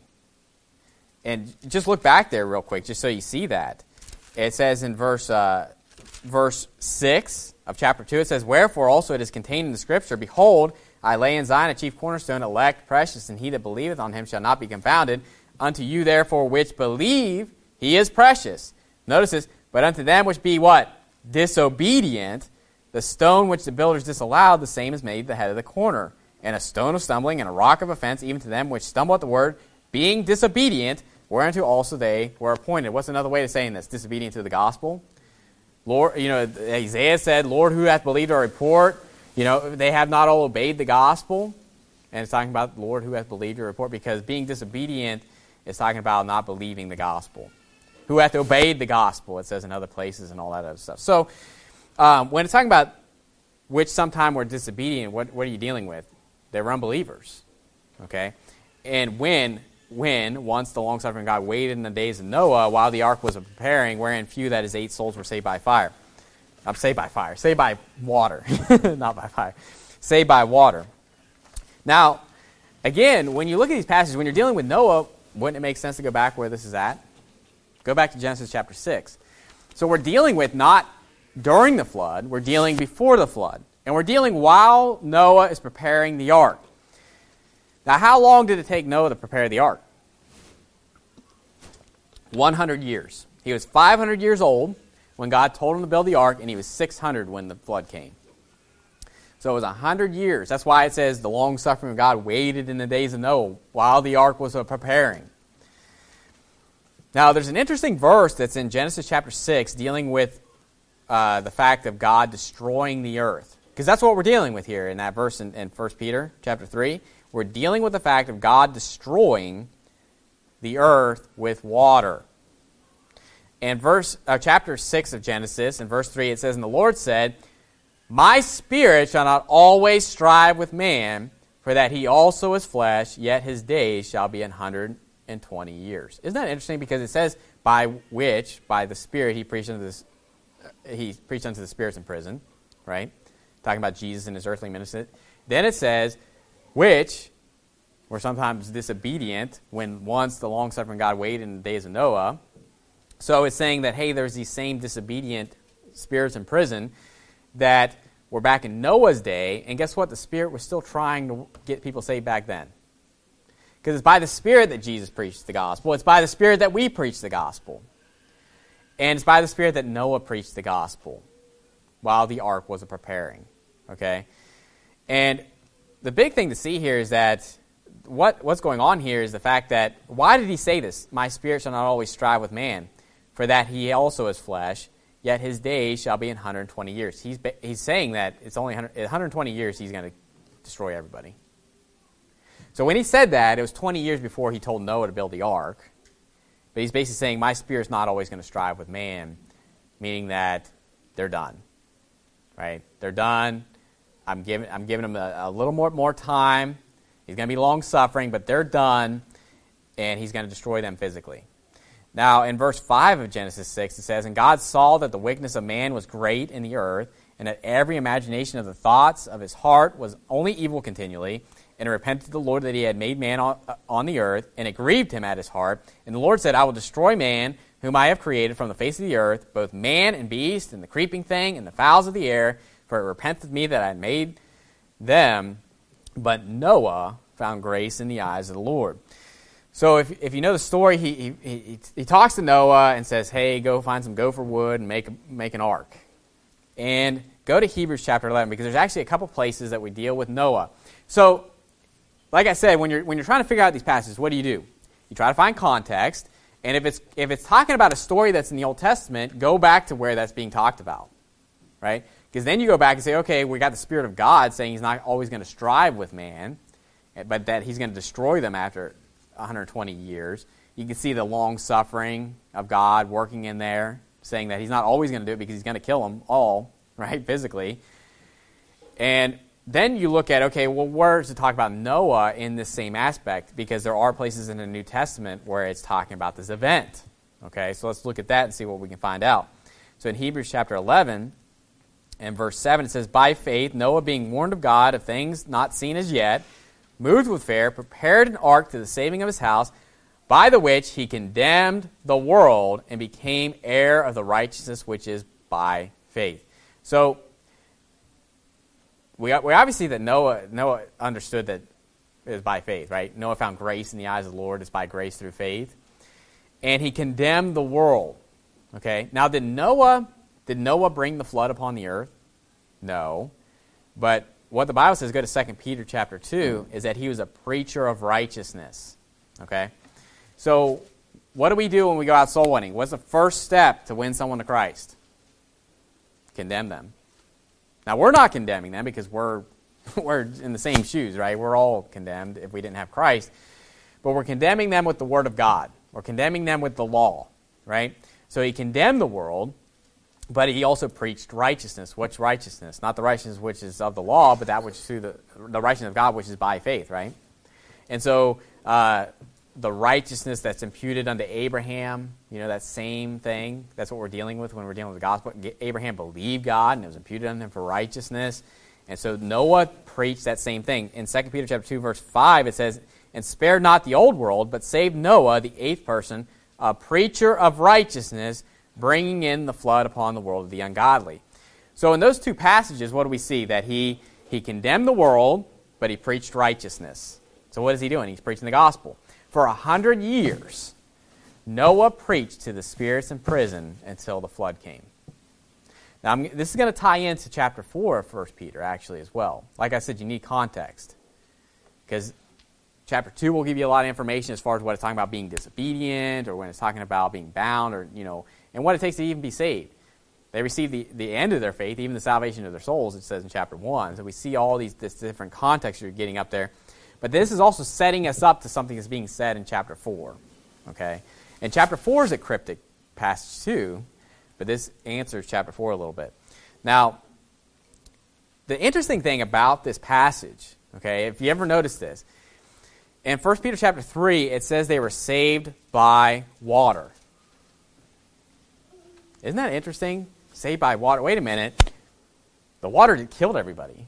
Speaker 1: And just look back there real quick, just so you see that. It says in verse uh, verse six of chapter two, it says, wherefore also it is contained in the Scripture, behold, I lay in Zion a chief cornerstone, elect, precious, and he that believeth on him shall not be confounded. Unto you therefore which believe, he is precious. Notice this, but unto them which be what? Disobedient, the stone which the builders disallowed, the same is made the head of the corner. And a stone of stumbling and a rock of offense, even to them which stumble at the word, being disobedient, whereunto also they were appointed. What's another way of saying this? Disobedient to the gospel. Lord, you know, Isaiah said, Lord, who hath believed our report? You know, they have not all obeyed the gospel. And it's talking about Lord, who hath believed your report, because being disobedient is talking about not believing the gospel. Who hath obeyed the gospel, it says in other places and all that other stuff. So um, when it's talking about which sometime were disobedient, what, what are you dealing with? They were unbelievers, okay? And when, when, once the long-suffering God waited in the days of Noah while the ark was preparing, wherein few, that is eight souls, were saved by fire. I'm saved by fire. Saved by water, not by fire. Saved by water. Now, again, when you look at these passages, when you're dealing with Noah, wouldn't it make sense to go back where this is at? Go back to Genesis chapter six. So we're dealing with not during the flood, we're dealing before the flood. And we're dealing while Noah is preparing the ark. Now, how long did it take Noah to prepare the ark? one hundred years. He was five hundred years old when God told him to build the ark, and he was six hundred when the flood came. So it was one hundred years. That's why it says the long-suffering of God waited in the days of Noah while the ark was preparing. Now, there's an interesting verse that's in Genesis chapter six dealing with uh, the fact of God destroying the earth. Because that's what we're dealing with here in that verse in, in First Peter chapter three. We're dealing with the fact of God destroying the earth with water. And verse uh, chapter six of Genesis, in verse three, it says, and the Lord said, my spirit shall not always strive with man, for that he also is flesh, yet his days shall be an hundred and twenty years. Isn't that interesting? Because it says, by which, by the Spirit, he preached unto this, he preached unto the spirits in prison, right? Talking about Jesus and his earthly ministry. Then it says, which were sometimes disobedient when once the long-suffering God waited in the days of Noah. So it's saying that, hey, there's these same disobedient spirits in prison that were back in Noah's day, and guess what? The Spirit was still trying to get people saved back then. Because it's by the Spirit that Jesus preached the gospel. It's by the Spirit that we preach the gospel. And it's by the Spirit that Noah preached the gospel while the ark was preparing. Okay? And the big thing to see here is that what, what's going on here is the fact that, why did he say this? My spirit shall not always strive with man, for that he also is flesh, yet his days shall be in one hundred twenty years. He's, he's saying that it's only one hundred, one hundred twenty years he's going to destroy everybody. So when he said that, it was twenty years before he told Noah to build the ark. But he's basically saying, my spirit's not always going to strive with man, meaning that they're done. Right? They're done. I'm giving I'm giving them a, a little more, more time. He's going to be long-suffering, but they're done, and he's going to destroy them physically. Now, in verse five of Genesis six, it says, and God saw that the wickedness of man was great in the earth, and that every imagination of the thoughts of his heart was only evil continually, and it repented to the Lord that he had made man on, uh, on the earth, and it grieved him at his heart. And the Lord said, I will destroy man, whom I have created from the face of the earth, both man and beast, and the creeping thing, and the fowls of the air, for it repenteth me that I made them. But Noah found grace in the eyes of the Lord. So if if you know the story, he he he, he talks to Noah and says, hey, go find some gopher wood and make, make an ark. And go to Hebrews chapter eleven, because there's actually a couple places that we deal with Noah. So, like I said, when you're when you're trying to figure out these passages, what do you do? You try to find context, and if it's if it's talking about a story that's in the Old Testament, go back to where that's being talked about, right? Because then you go back and say, okay, we got the Spirit of God saying he's not always going to strive with man, but that he's going to destroy them after one hundred twenty years. You can see the long suffering of God working in there, saying that he's not always going to do it because he's going to kill them all, right, physically. And then you look at, okay, well, where does it talk about Noah in this same aspect? Because there are places in the New Testament where it's talking about this event. Okay, so let's look at that and see what we can find out. So in Hebrews chapter eleven and verse seven, it says, by faith, Noah, being warned of God of things not seen as yet, moved with fear, prepared an ark to the saving of his house, by the which he condemned the world and became heir of the righteousness which is by faith. So we we obviously that Noah Noah understood that it was by faith, right? Noah found grace in the eyes of the Lord. It's by grace through faith. And he condemned the world. Okay? Now did Noah did Noah bring the flood upon the earth? No. But what the Bible says, go to Second Peter chapter two, is that he was a preacher of righteousness. Okay? So what do we do when we go out soul winning? What's the first step to win someone to Christ? Condemn them. Now, we're not condemning them because we're we're in the same shoes, right? We're all condemned if we didn't have Christ. But we're condemning them with the Word of God. We're condemning them with the law, right? So he condemned the world, but he also preached righteousness. What's righteousness? Not the righteousness which is of the law, but that which is through the, the righteousness of God, which is by faith, right? And so uh, the righteousness that's imputed unto Abraham, you know, that same thing, that's what we're dealing with when we're dealing with the gospel. Abraham believed God, and it was imputed unto him for righteousness. And so Noah preached that same thing. In Second Peter chapter two, verse five, it says, and spared not the old world, but saved Noah, the eighth person, a preacher of righteousness, bringing in the flood upon the world of the ungodly. So in those two passages, what do we see? That he, he condemned the world, but he preached righteousness. So what is he doing? He's preaching the gospel. For a hundred years, Noah preached to the spirits in prison until the flood came. Now, I'm, this is going to tie into chapter four of First Peter, actually, as well. Like I said, you need context. Because chapter two will give you a lot of information as far as what it's talking about being disobedient, or when it's talking about being bound, or, you know, and what it takes to even be saved. They receive the, the end of their faith, even the salvation of their souls, it says in chapter one. So we see all these this different contexts you're getting up there. But this is also setting us up to something that's being said in chapter four. Okay? And chapter four is a cryptic passage too, but this answers chapter four a little bit. Now, the interesting thing about this passage, okay, if you ever notice this, in First Peter chapter three, it says they were saved by water. Isn't that interesting? Saved by water. Wait a minute. The water killed everybody.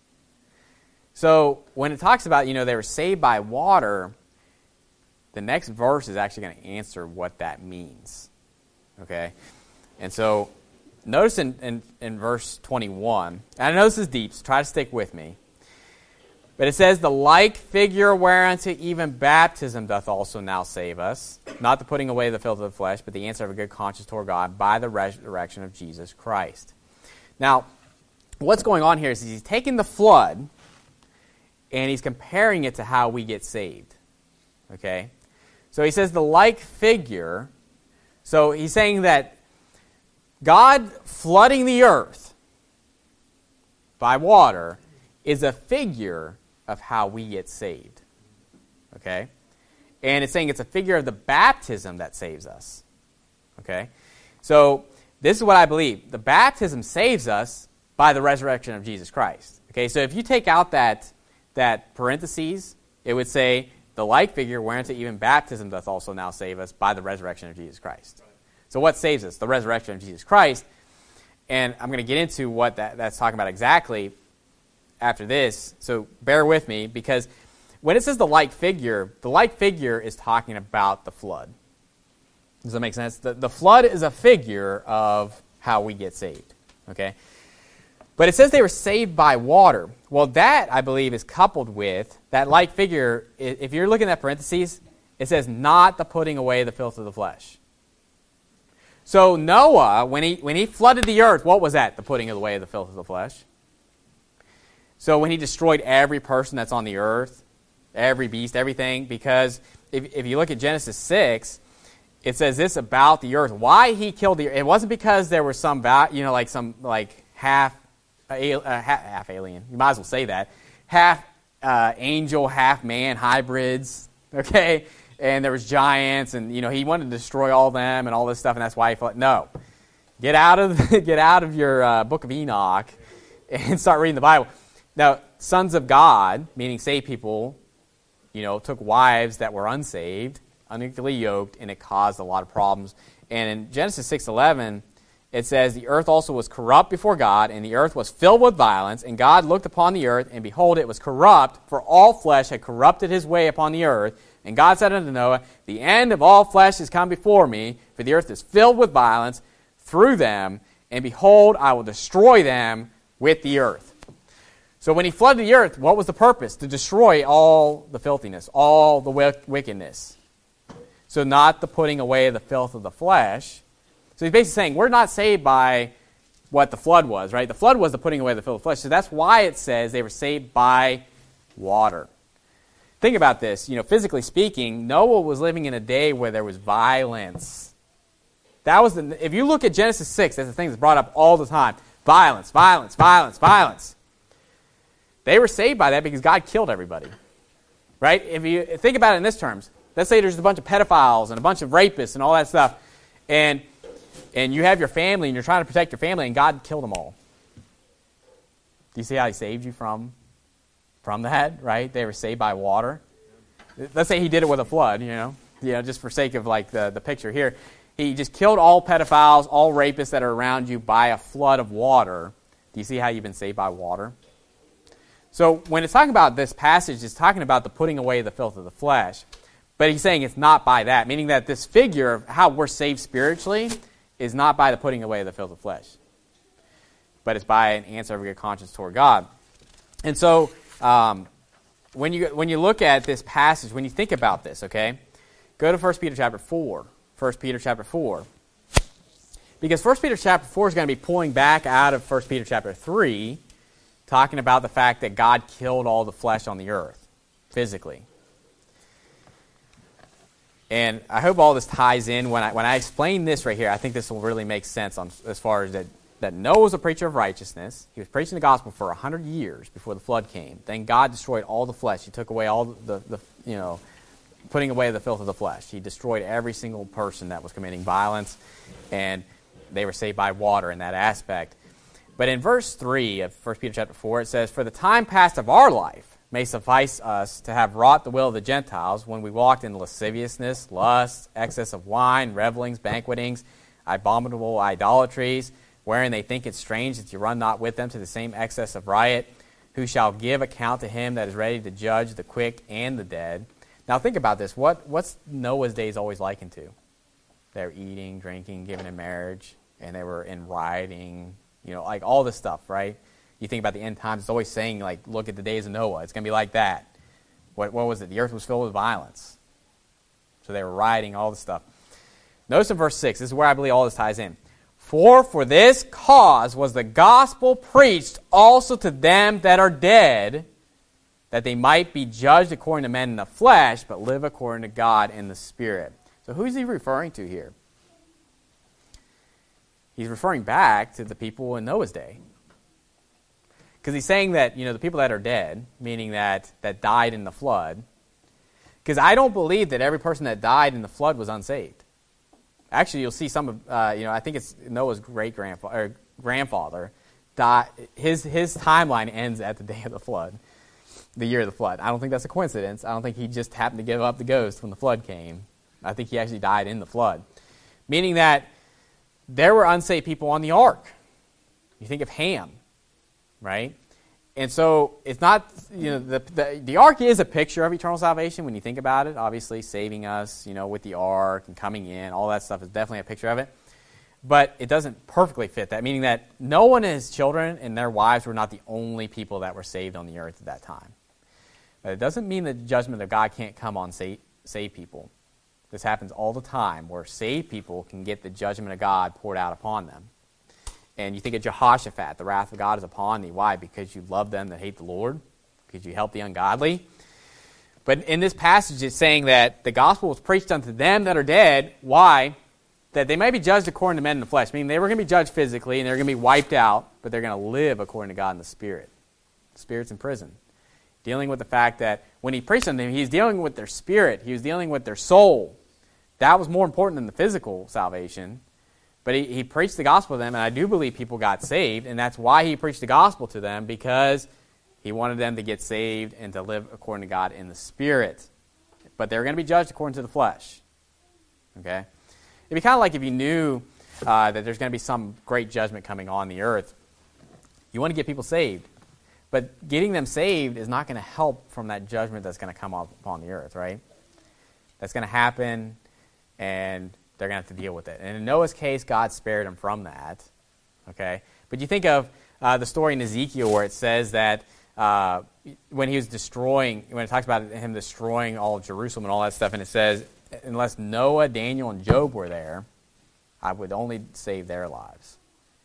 Speaker 1: So when it talks about, you know, they were saved by water, the next verse is actually going to answer what that means. Okay? And so notice in, in, in verse twenty-one, and I know this is deep, so try to stick with me. But it says, the like figure whereunto even baptism doth also now save us, not the putting away the filth of the flesh, but the answer of a good conscience toward God by the resurrection of Jesus Christ. Now, what's going on here is he's taking the flood, and he's comparing it to how we get saved. Okay? So he says the like figure. So he's saying that God flooding the earth by water is a figure of how we get saved. Okay? And it's saying it's a figure of the baptism that saves us. Okay? So this is what I believe. The baptism saves us by the resurrection of Jesus Christ. Okay? So if you take out that, that parentheses, it would say, the like figure whereunto even baptism doth also now save us by the resurrection of Jesus Christ. So what saves us? The resurrection of Jesus Christ. And I'm going to get into what that, that's talking about exactly after this, so bear with me, because when it says the like figure, the like figure is talking about the flood. Does that make sense? The, the flood is a figure of how we get saved. Okay? But it says they were saved by water. well, that, I believe, is coupled with that like figure. If you're looking at parentheses, it says, not the putting away the filth of the flesh. So Noah, when he when he flooded the earth, what was that? The putting away of the filth of the flesh. So when he destroyed every person that's on the earth, every beast, everything, because if, if you look at Genesis six, it says this about the earth. Why he killed the earth, it wasn't because there was some, you know, like some like half, uh, half, half alien, you might as well say that, half uh, angel, half man hybrids, okay? And there was giants, and you know he wanted to destroy all them and all this stuff, and that's why he fought. No, get out of get out of your uh, book of Enoch and start reading the Bible. Now, sons of God, meaning saved people, you know, took wives that were unsaved, unequally yoked, and it caused a lot of problems. And in Genesis six eleven, it says, the earth also was corrupt before God, and the earth was filled with violence. And God looked upon the earth, and behold, it was corrupt, for all flesh had corrupted his way upon the earth. And God said unto Noah, the end of all flesh is come before me, for the earth is filled with violence through them, and behold, I will destroy them with the earth. So when he flooded the earth, what was the purpose? To destroy all the filthiness, all the wickedness. So not the putting away of the filth of the flesh. So he's basically saying we're not saved by what the flood was, right? The flood was the putting away of the filth of the flesh. So that's why it says they were saved by water. Think about this. You know, physically speaking, Noah was living in a day where there was violence. That was the, if you look at Genesis six, that's the thing that's brought up all the time. Violence, violence, violence, violence. They were saved by that because God killed everybody. Right? If you think about it in this terms, let's say there's a bunch of pedophiles and a bunch of rapists and all that stuff, and and you have your family and you're trying to protect your family, and God killed them all. Do you see how he saved you from From that, right? They were saved by water. Let's say he did it with a flood, you know, you know, just for sake of like the, the picture here. He just killed all pedophiles, all rapists that are around you by a flood of water. Do you see how you've been saved by water? So when it's talking about this passage, it's talking about the putting away the filth of the flesh. But he's saying it's not by that, meaning that this figure of how we're saved spiritually is not by the putting away of the filth of the flesh. But it's by an answer of a good conscience toward God. And so Um, when you when you look at this passage, when you think about this, okay, go to First Peter chapter four. First Peter chapter four. Because First Peter chapter four is going to be pulling back out of First Peter chapter three, talking about the fact that God killed all the flesh on the earth, physically. And I hope all this ties in. When I when I explain this right here, I think this will really make sense on as far as that. That Noah was a preacher of righteousness. He was preaching the gospel for a hundred years before the flood came. Then God destroyed all the flesh. He took away all the, the, you know, putting away the filth of the flesh. He destroyed every single person that was committing violence, and they were saved by water in that aspect. But in verse three of First Peter chapter four, it says, for the time past of our life may suffice us to have wrought the will of the Gentiles when we walked in lasciviousness, lust, excess of wine, revelings, banquetings, abominable idolatries, wherein they think it strange that you run not with them to the same excess of riot, who shall give account to him that is ready to judge the quick and the dead. Now think about this. What What's Noah's days always likened to? They were eating, drinking, giving in marriage, and they were in rioting, you know, like all this stuff, right? You think about the end times, it's always saying, like, look at the days of Noah. It's going to be like that. What, what was it? The earth was filled with violence. So they were rioting, all this stuff. Notice in verse six, this is where I believe all this ties in. For for this cause was the gospel preached also to them that are dead, that they might be judged according to men in the flesh, but live according to God in the Spirit. So who is he referring to here? He's referring back to the people in Noah's day. Because he's saying that, you know, the people that are dead, meaning that, that died in the flood. Because I don't believe that every person that died in the flood was unsaved. Actually, you'll see some of, uh, you know, I think it's Noah's great-grandfather, or grandfather, died, his, his timeline ends at the day of the flood, the year of the flood. I don't think that's a coincidence. I don't think he just happened to give up the ghost when the flood came. I think he actually died in the flood. Meaning that there were unsaved people on the ark. You think of Ham, right? And so it's not, you know, the, the the ark is a picture of eternal salvation when you think about it. Obviously, saving us, you know, with the ark and coming in, all that stuff is definitely a picture of it. but it doesn't perfectly fit that, meaning that Noah and his children and their wives were not the only people that were saved on the earth at that time. But it doesn't mean that the judgment of God can't come on save, save people. This happens all the time, where saved people can get the judgment of God poured out upon them. And you think of Jehoshaphat, the wrath of God is upon thee. Why? Because you love them that hate the Lord, because you help the ungodly. But in this passage, it's saying that the gospel was preached unto them that are dead. Why? That they may be judged according to men in the flesh, meaning they were going to be judged physically, and they're going to be wiped out, but they're going to live according to God in the Spirit. The Spirit's in prison. Dealing with the fact that when he preached unto them, he's dealing with their spirit. He was dealing with their soul. That was more important than the physical salvation. But he, he preached the gospel to them, and I do believe people got saved, and that's why he preached the gospel to them, because he wanted them to get saved and to live according to God in the Spirit. But they're going to be judged according to the flesh. Okay? It'd be kind of like if you knew uh, that there's going to be some great judgment coming on the earth. You want to get people saved. But getting them saved is not going to help from that judgment that's going to come up upon the earth, right? That's going to happen, and they're going to have to deal with it. And in Noah's case, God spared him from that. Okay? But you think of uh, the story in Ezekiel where it says that uh, when he was destroying, when it talks about him destroying all of Jerusalem and all that stuff, and it says, unless Noah, Daniel, and Job were there, I would only save their lives.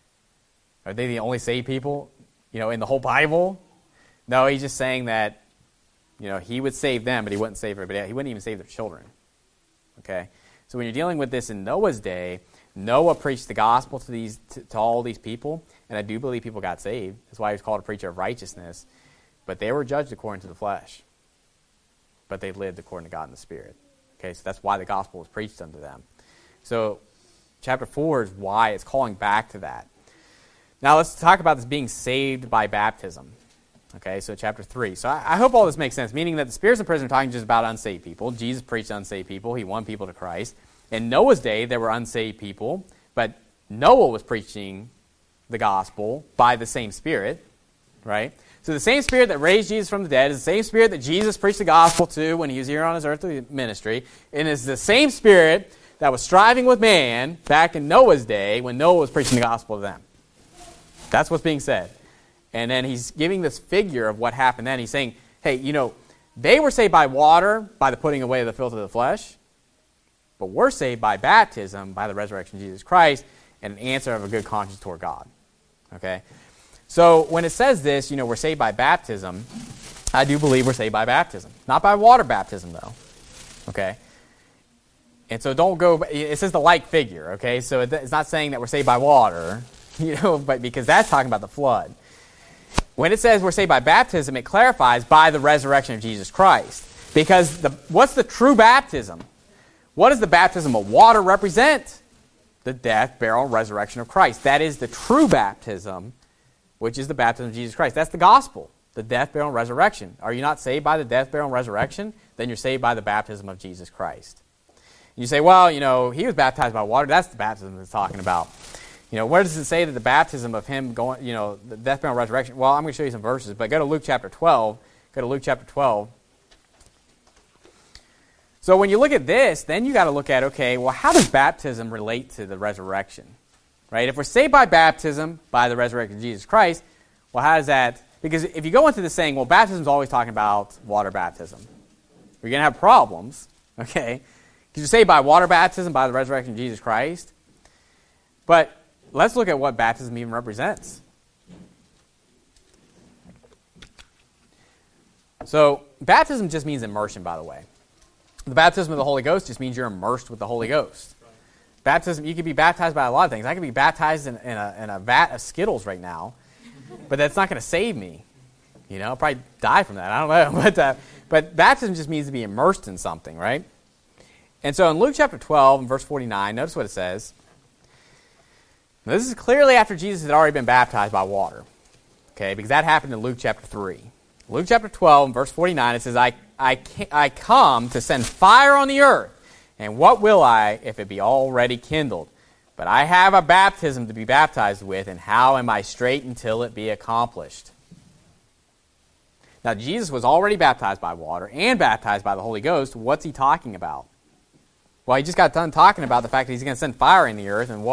Speaker 1: Are they the only saved people, you know, in the whole Bible? No, he's just saying that, you know, he would save them, but he wouldn't save everybody else. He wouldn't even save their children. Okay? So when you're dealing with this in Noah's day, Noah preached the gospel to these to, to all these people, and I do believe people got saved. That's why he was called a preacher of righteousness. But they were judged according to the flesh. But they lived according to God in the Spirit. Okay, so that's why the gospel was preached unto them. So chapter four is why it's calling back to that. Now let's talk about this being saved by baptism. Okay, so chapter three. So I, I hope all this makes sense, meaning that the spirits in prison are talking just about unsaved people. Jesus preached to unsaved people. He won people to Christ. In Noah's day, there were unsaved people, but Noah was preaching the gospel by the same Spirit, right? So the same Spirit that raised Jesus from the dead is the same Spirit that Jesus preached the gospel to when he was here on his earthly ministry, and it's the same Spirit that was striving with man back in Noah's day when Noah was preaching the gospel to them. That's what's being said. And then he's giving this figure of what happened then. He's saying, hey, you know, they were saved by water, by the putting away of the filth of the flesh, but we're saved by baptism, by the resurrection of Jesus Christ, and an answer of a good conscience toward God. Okay? So when it says this, you know, we're saved by baptism, I do believe we're saved by baptism. Not by water baptism, though. Okay? And so don't go, it says the like figure, okay? So it's not saying that we're saved by water, you know, but because that's talking about the flood. When it says we're saved by baptism, it clarifies by the resurrection of Jesus Christ. Because the, what's the true baptism? What does the baptism of water represent? The death, burial, and resurrection of Christ. That is the true baptism, which is the baptism of Jesus Christ. That's the gospel, the death, burial, and resurrection. Are you not saved by the death, burial, and resurrection? Then you're saved by the baptism of Jesus Christ. You say, well, you know, he was baptized by water. That's the baptism it's talking about. You know, where does it say that the baptism of him going, you know, the death, burial, and resurrection? Well, I'm going to show you some verses, but go to Luke chapter twelve. Go to Luke chapter twelve. So when you look at this, then you got to look at, okay, well, how does baptism relate to the resurrection? Right? If we're saved by baptism, by the resurrection of Jesus Christ, well, how does that, because if you go into this saying, well, baptism is always talking about water baptism, you're going to have problems, okay? Because you're saved by water baptism, by the resurrection of Jesus Christ. But let's look at what baptism even represents. So baptism just means immersion, by the way. The baptism of the Holy Ghost just means you're immersed with the Holy Ghost. Right. Baptism, you could be baptized by a lot of things. I could be baptized in, in, a, in a vat of Skittles right now, but that's not going to save me. You know, I'll probably die from that. I don't know. But, uh, but baptism just means to be immersed in something, right? And so in Luke chapter twelve and verse forty-nine, notice what it says. Now, this is clearly after Jesus had already been baptized by water, okay, because that happened in Luke chapter three. Luke chapter twelve and verse forty-nine, it says, I, I, I come to send fire on the earth, and what will I if it be already kindled? But I have a baptism to be baptized with, and how am I straight until it be accomplished? Now, Jesus was already baptized by water and baptized by the Holy Ghost. What's he talking about? Well, he just got done talking about the fact that he's going to send fire in the earth, and what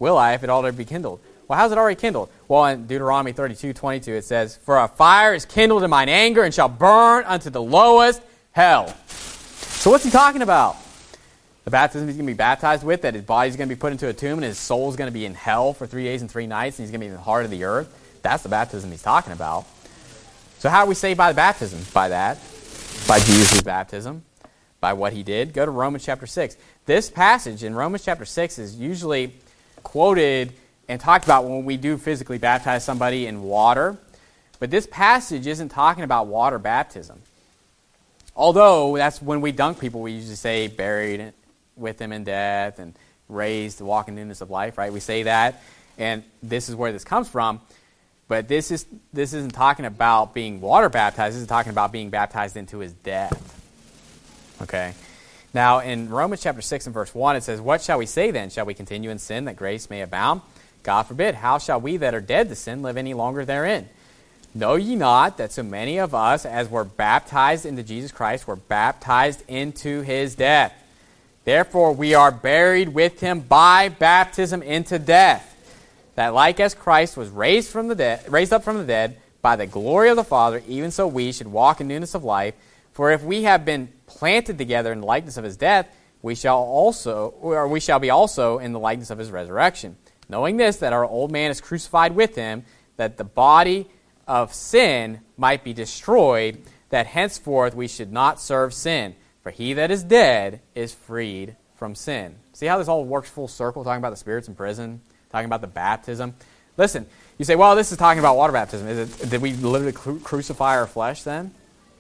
Speaker 1: will I, if it already be kindled? Well, how's it already kindled? Well, in Deuteronomy thirty-two twenty-two, it says, For a fire is kindled in mine anger, and shall burn unto the lowest hell. So what's he talking about? The baptism he's going to be baptized with, that his body's going to be put into a tomb, and his soul's going to be in hell for three days and three nights, and he's going to be in the heart of the earth. That's the baptism he's talking about. So how are we saved by the baptism? By that. By Jesus' baptism. By what he did. Go to Romans chapter six. This passage in Romans chapter six is usually quoted and talked about when we do physically baptize somebody in water. But this passage isn't talking about water baptism. Although that's when we dunk people, we usually say buried with him in death and raised to walk in newness of life, right? We say that, and this is where this comes from. But this is this isn't talking about being water baptized. This is talking about being baptized into his death. Okay? Now, in Romans chapter six and verse one, it says, What shall we say then? Shall we continue in sin that grace may abound? God forbid. How shall we that are dead to sin live any longer therein? Know ye not that so many of us, as were baptized into Jesus Christ, were baptized into his death? Therefore we are buried with him by baptism into death, that like as Christ was raised from the dead, raised up from the dead by the glory of the Father, even so we should walk in newness of life. For if we have been planted together in the likeness of his death, we shall also, or we shall be also in the likeness of his resurrection. Knowing this, that our old man is crucified with him, that the body of sin might be destroyed, that henceforth we should not serve sin. For he that is dead is freed from sin. See how this all works full circle, talking about the spirits in prison, talking about the baptism. Listen, you say, well, this is talking about water baptism. Is it, did we literally cru- crucify our flesh then?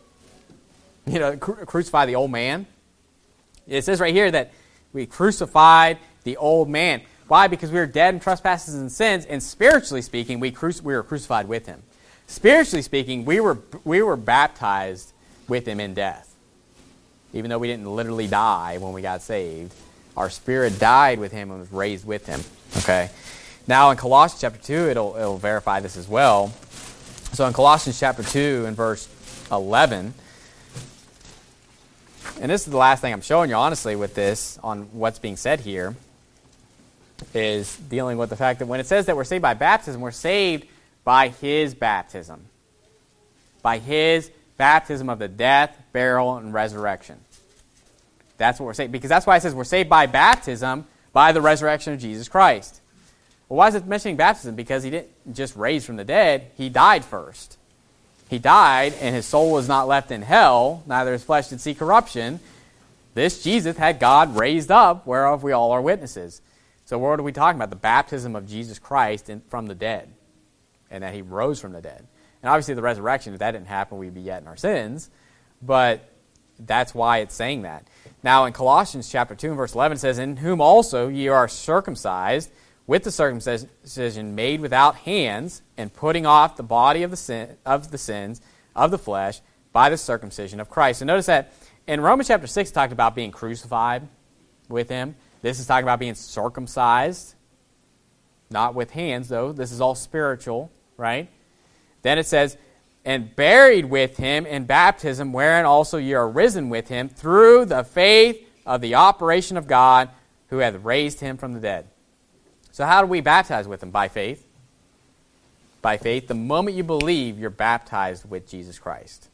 Speaker 1: You know, cru- crucify the old man? It says right here that we crucified the old man. Why? Because we were dead in trespasses and sins, and spiritually speaking, we, cru- we were crucified with him. Spiritually speaking, we were we were baptized with him in death. Even though we didn't literally die when we got saved, our spirit died with him and was raised with him. Okay. Now in Colossians chapter two, it'll it'll verify this as well. So in Colossians chapter two and verse eleven, and this is the last thing I'm showing you, honestly, with this on what's being said here, is dealing with the fact that when it says that we're saved by baptism, we're saved by his baptism. By his baptism of the death, burial, and resurrection. That's what we're saved. Because that's why it says we're saved by baptism, by the resurrection of Jesus Christ. Well, why is it mentioning baptism? Because he didn't just raise from the dead. He died first. He died, and his soul was not left in hell, neither his flesh did see corruption. This Jesus had God raised up, whereof we all are witnesses. So what are we talking about? The baptism of Jesus Christ in, from the dead, and that he rose from the dead. And obviously the resurrection, if that didn't happen, we'd be yet in our sins. But that's why it's saying that. Now in Colossians chapter two and verse eleven, it says, In whom also ye are circumcised, with the circumcision made without hands, and putting off the body of the sin, of the sins of the flesh by the circumcision of Christ. So notice that in Romans chapter six, it talked about being crucified with him. This is talking about being circumcised, not with hands, though. This is all spiritual, right? Then it says, and buried with him in baptism, wherein also ye are risen with him through the faith of the operation of God, who hath raised him from the dead. So how do we baptize with him? By faith. By faith. The moment you believe, you're baptized with Jesus Christ.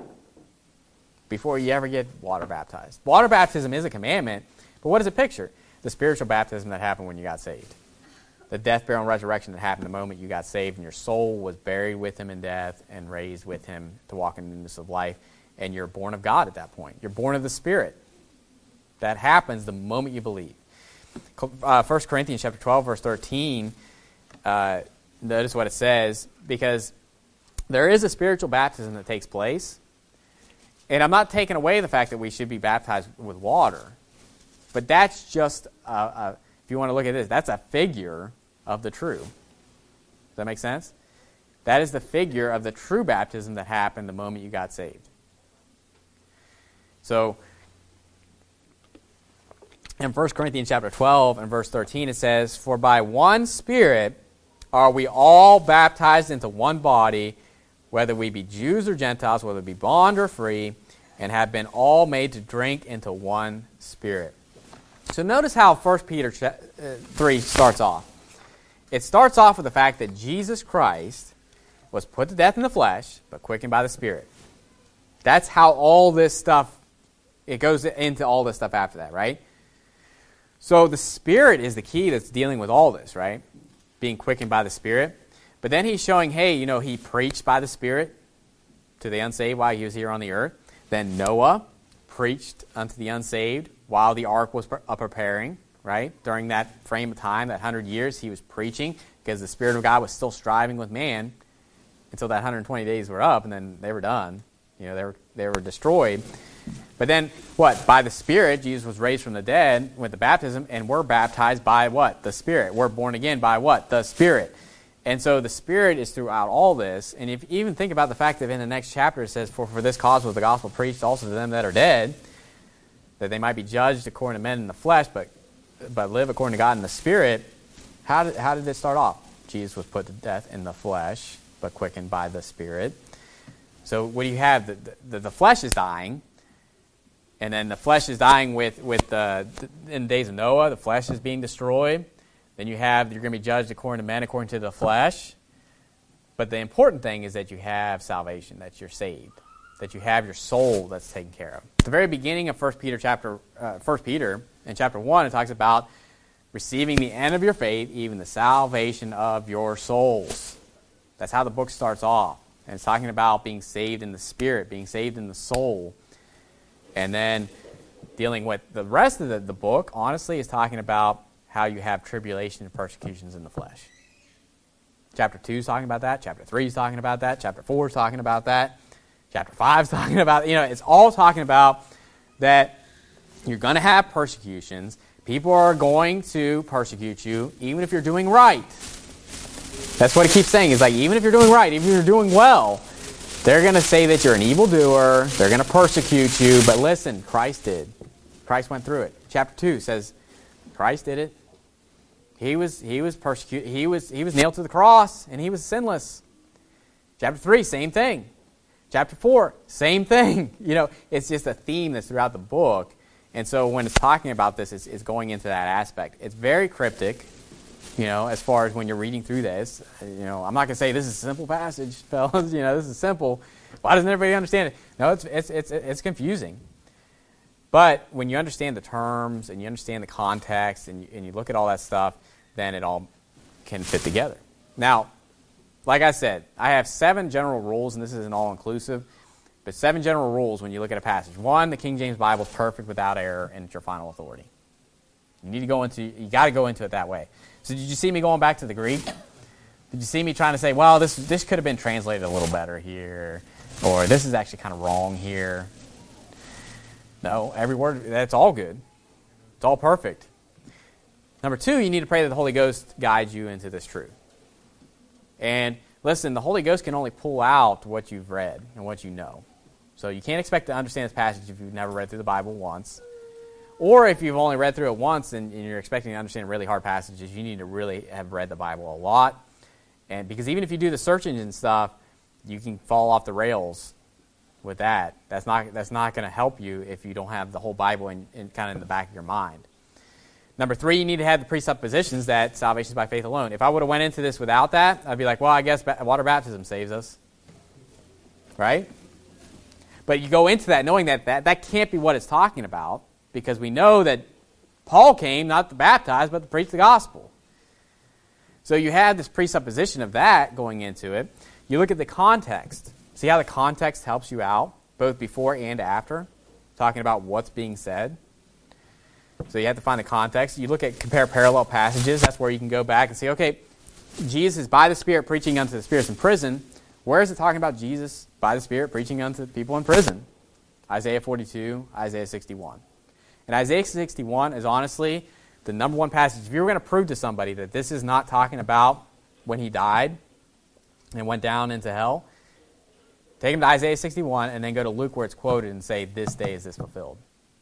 Speaker 1: Before you ever get water baptized. Water baptism is a commandment, but what does it picture? The spiritual baptism that happened when you got saved. The death, burial, and resurrection that happened the moment you got saved, and your soul was buried with him in death and raised with him to walk in the newness of life, and you're born of God at that point. You're born of the Spirit. That happens the moment you believe. Uh, First Corinthians chapter twelve, verse thirteen, uh, notice what it says, because there is a spiritual baptism that takes place, and I'm not taking away the fact that we should be baptized with water, but that's just, a, a, if you want to look at this, that's a figure of the true. Does that make sense? That is the figure of the true baptism that happened the moment you got saved. So, in First Corinthians chapter twelve and verse thirteen, it says, For by one Spirit are we all baptized into one body, whether we be Jews or Gentiles, whether we be bond or free, and have been all made to drink into one Spirit. So notice how First Peter three starts off. it starts off with the fact that Jesus Christ was put to death in the flesh, but quickened by the Spirit. That's how all this stuff, it goes into all this stuff after that, right? So the Spirit is the key that's dealing with all this, right? Being quickened by the Spirit. But then he's showing, hey, you know, he preached by the Spirit to the unsaved while he was here on the earth. Then Noah preached unto the unsaved while the ark was preparing, right? During that frame of time, that hundred years, he was preaching because the Spirit of God was still striving with man until that one hundred twenty days were up, and then they were done. You know, they were they were destroyed. But then, what? By the Spirit, Jesus was raised from the dead with the baptism, and we're baptized by what? The Spirit. We're born again by what? The Spirit. And so the Spirit is throughout all this. And if you even think about the fact that in the next chapter it says, For for this cause was the gospel preached also to them that are dead, that they might be judged according to men in the flesh, but but live according to God in the Spirit. How did, how did this start off? Jesus was put to death in the flesh, but quickened by the Spirit. So what do you have? The, the, the flesh is dying, and then the flesh is dying with, with the, in the days of Noah, the flesh is being destroyed. Then you have, you're going to be judged according to men, according to the flesh. But the important thing is that you have salvation, that you're saved, that you have your soul that's taken care of. At the very beginning of First Peter chapter, uh, First Peter, in chapter one, it talks about receiving the end of your faith, even the salvation of your souls. That's how the book starts off. And it's talking about being saved in the spirit, being saved in the soul. And then dealing with the rest of the, the book, honestly, is talking about how you have tribulation and persecutions in the flesh. Chapter two is talking about that. Chapter three is talking about that. Chapter four is talking about that. Chapter five is talking about, you know, it's all talking about that you're going to have persecutions. People are going to persecute you, even if you're doing right. That's what it keeps saying. It's like, even if you're doing right, even if you're doing well, they're going to say that you're an evildoer. They're going to persecute you. But listen, Christ did. Christ went through it. Chapter two says, Christ did it. He was he was persecuted. He was he was nailed to the cross, and he was sinless. Chapter three, same thing. Chapter four, same thing. You know, it's just a theme that's throughout the book. And so when it's talking about this, it's, it's going into that aspect. It's very cryptic, you know, as far as when you're reading through this. You know, I'm not going to say this is a simple passage, fellas. You know, this is simple. Why doesn't everybody understand it? No, it's it's it's it's confusing. But when you understand the terms and you understand the context and you, and you look at all that stuff, then it all can fit together. Now, like I said, I have seven general rules, and this isn't all-inclusive, but seven general rules when you look at a passage. One, the King James Bible is perfect without error, and it's your final authority. You need to go into, you got to go into it that way. So did you see me going back to the Greek? Did you see me trying to say, well, this this could have been translated a little better here, or this is actually kind of wrong here? No, every word, that's all good. It's all perfect. Number two, you need to pray that the Holy Ghost guides you into this truth. And listen, the Holy Ghost can only pull out what you've read and what you know. So you can't expect to understand this passage if you've never read through the Bible once. Or if you've only read through it once and, and you're expecting to understand really hard passages, you need to really have read the Bible a lot. And because even if you do the search engine stuff, you can fall off the rails with that. That's not that's not going to help you if you don't have the whole Bible in, in kind of in the back of your mind. Number three, you need to have the presuppositions that salvation is by faith alone. If I would have went into this without that, I'd be like, well, I guess water baptism saves us. Right? But you go into that knowing that that, that can't be what it's talking about, because we know that Paul came not to baptize, but to preach the gospel. So you have this presupposition of that going into it. You look at the context. See how the context helps you out, both before and after, talking about what's being said. So you have to find the context. You look at compare parallel passages. That's where you can go back and say, okay, Jesus is by the Spirit preaching unto the spirits in prison. Where is it talking about Jesus by the Spirit preaching unto the people in prison? Isaiah forty-two, Isaiah sixty-one. And Isaiah sixty-one is honestly the number one passage. If you were going to prove to somebody that this is not talking about when he died and went down into hell, take them to Isaiah sixty-one and then go to Luke where it's quoted and say, this day is this fulfilled.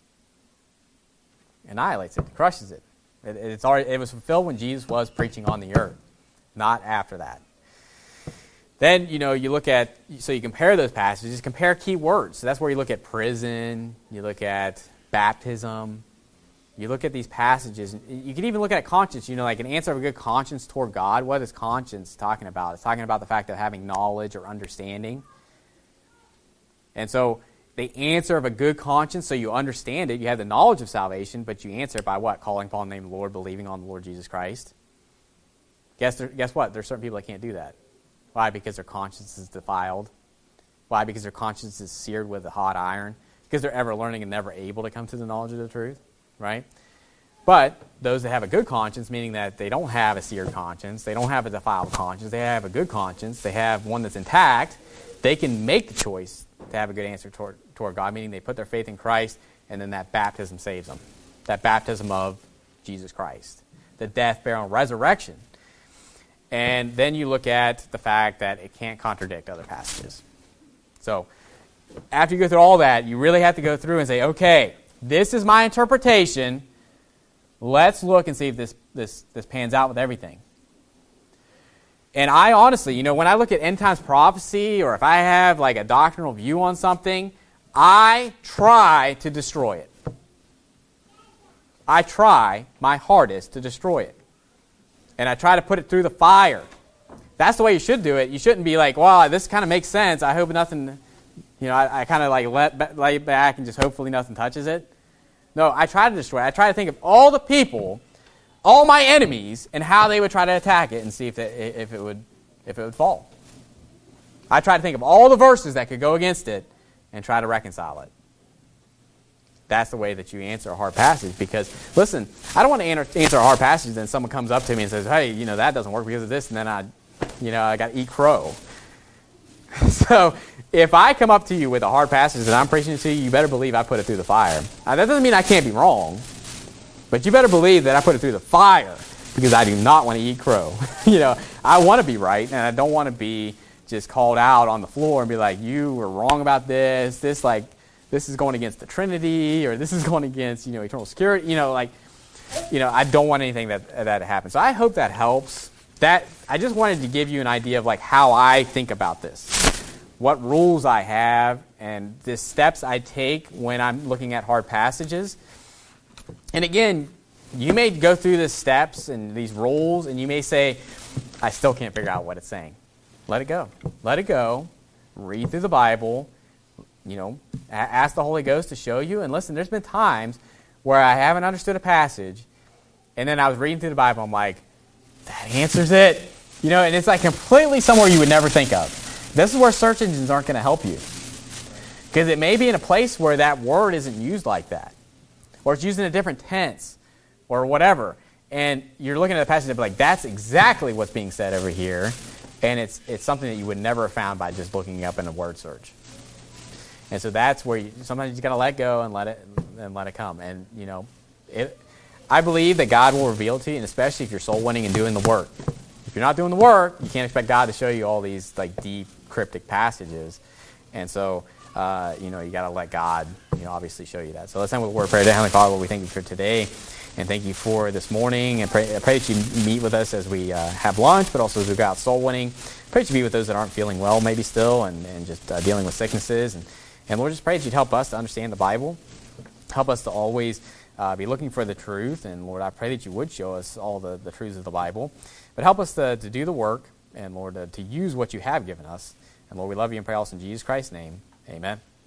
Speaker 1: Annihilates it, crushes it. it it's already, it was fulfilled when Jesus was preaching on the earth, not after that. Then, you know, you look at, so you compare those passages, compare key words. So that's where you look at prison, you look at baptism, You look at these passages, you can even look at conscience, you know, like an answer of a good conscience toward God. What is conscience talking about? It's talking about the fact of having knowledge or understanding. And so the answer of a good conscience, so you understand it, you have the knowledge of salvation, but you answer it by what? Calling upon the name of the Lord, believing on the Lord Jesus Christ. Guess, there, guess what? There's certain people that can't do that. Why? Because their conscience is defiled. Why? Because their conscience is seared with a hot iron. Because they're ever learning and never able to come to the knowledge of the truth. Right? But those that have a good conscience, meaning that they don't have a seared conscience, they don't have a defiled conscience, they have a good conscience, they have one that's intact, they can make the choice to have a good answer toward, toward God, meaning they put their faith in Christ, and then that baptism saves them. That baptism of Jesus Christ. The death, burial, and resurrection. And then you look at the fact that it can't contradict other passages. So, after you go through all that, you really have to go through and say, okay, this is my interpretation. Let's look and see if this, this, this pans out with everything. And I honestly, you know, when I look at end times prophecy, or if I have like a doctrinal view on something, I try to destroy it. I try my hardest to destroy it. And I try to put it through the fire. That's the way you should do it. You shouldn't be like, well, this kind of makes sense. I hope nothing... You know, I, I kind of like let lay back and just hopefully nothing touches it. No, I try to destroy it. I try to think of all the people, all my enemies, and how they would try to attack it and see if it, if it would if it would fall. I try to think of all the verses that could go against it and try to reconcile it. That's the way that you answer a hard passage. Because, listen, I don't want to answer a hard passage and then someone comes up to me and says, hey, you know, that doesn't work because of this, and then I, you know, I got to eat crow. So, if I come up to you with a hard passage that I'm preaching to you, you better believe I put it through the fire. Now, that doesn't mean I can't be wrong, but you better believe that I put it through the fire because I do not want to eat crow. You know, I want to be right, and I don't want to be just called out on the floor and be like, you were wrong about this. This like this is going against the Trinity, or this is going against, you know, eternal security. You know, like, you know, I don't want anything that that happens. So I hope that helps. That I just wanted to give you an idea of like how I think about this. What rules I have, and the steps I take when I'm looking at hard passages. And again, you may go through the steps and these rules, and you may say, I still can't figure out what it's saying. Let it go. Let it go. Read through the Bible. You know, a- ask the Holy Ghost to show you. And listen, there's been times where I haven't understood a passage, and then I was reading through the Bible, I'm like, that answers it. You know, and it's like completely somewhere you would never think of. This is where search engines aren't going to help you. Because it may be in a place where that word isn't used like that. Or it's used in a different tense. Or whatever. And you're looking at the passage and be like, that's exactly what's being said over here. And it's it's something that you would never have found by just looking up in a word search. And so that's where you, sometimes you just got to let go and let it and let it come. And, you know, it, I believe that God will reveal it to you, and especially if you're soul winning and doing the work. If you're not doing the work, you can't expect God to show you all these like deep, cryptic passages. And so, uh, you know, you got to let God, you know, obviously show you that. So let's end with a word of prayer. Heavenly Father, Lord, we thank you for today, and thank you for this morning. And pray, I pray that you meet with us as we uh, have lunch, but also as we go out soul winning. Pray that you be with those that aren't feeling well, maybe still, and, and just uh, dealing with sicknesses. And, and Lord, just pray that you'd help us to understand the Bible. Help us to always uh, be looking for the truth. And Lord, I pray that you would show us all the, the truths of the Bible. But help us to, to do the work, and Lord, to, to use what you have given us. And Lord, we love you and pray also in Jesus Christ's name. Amen.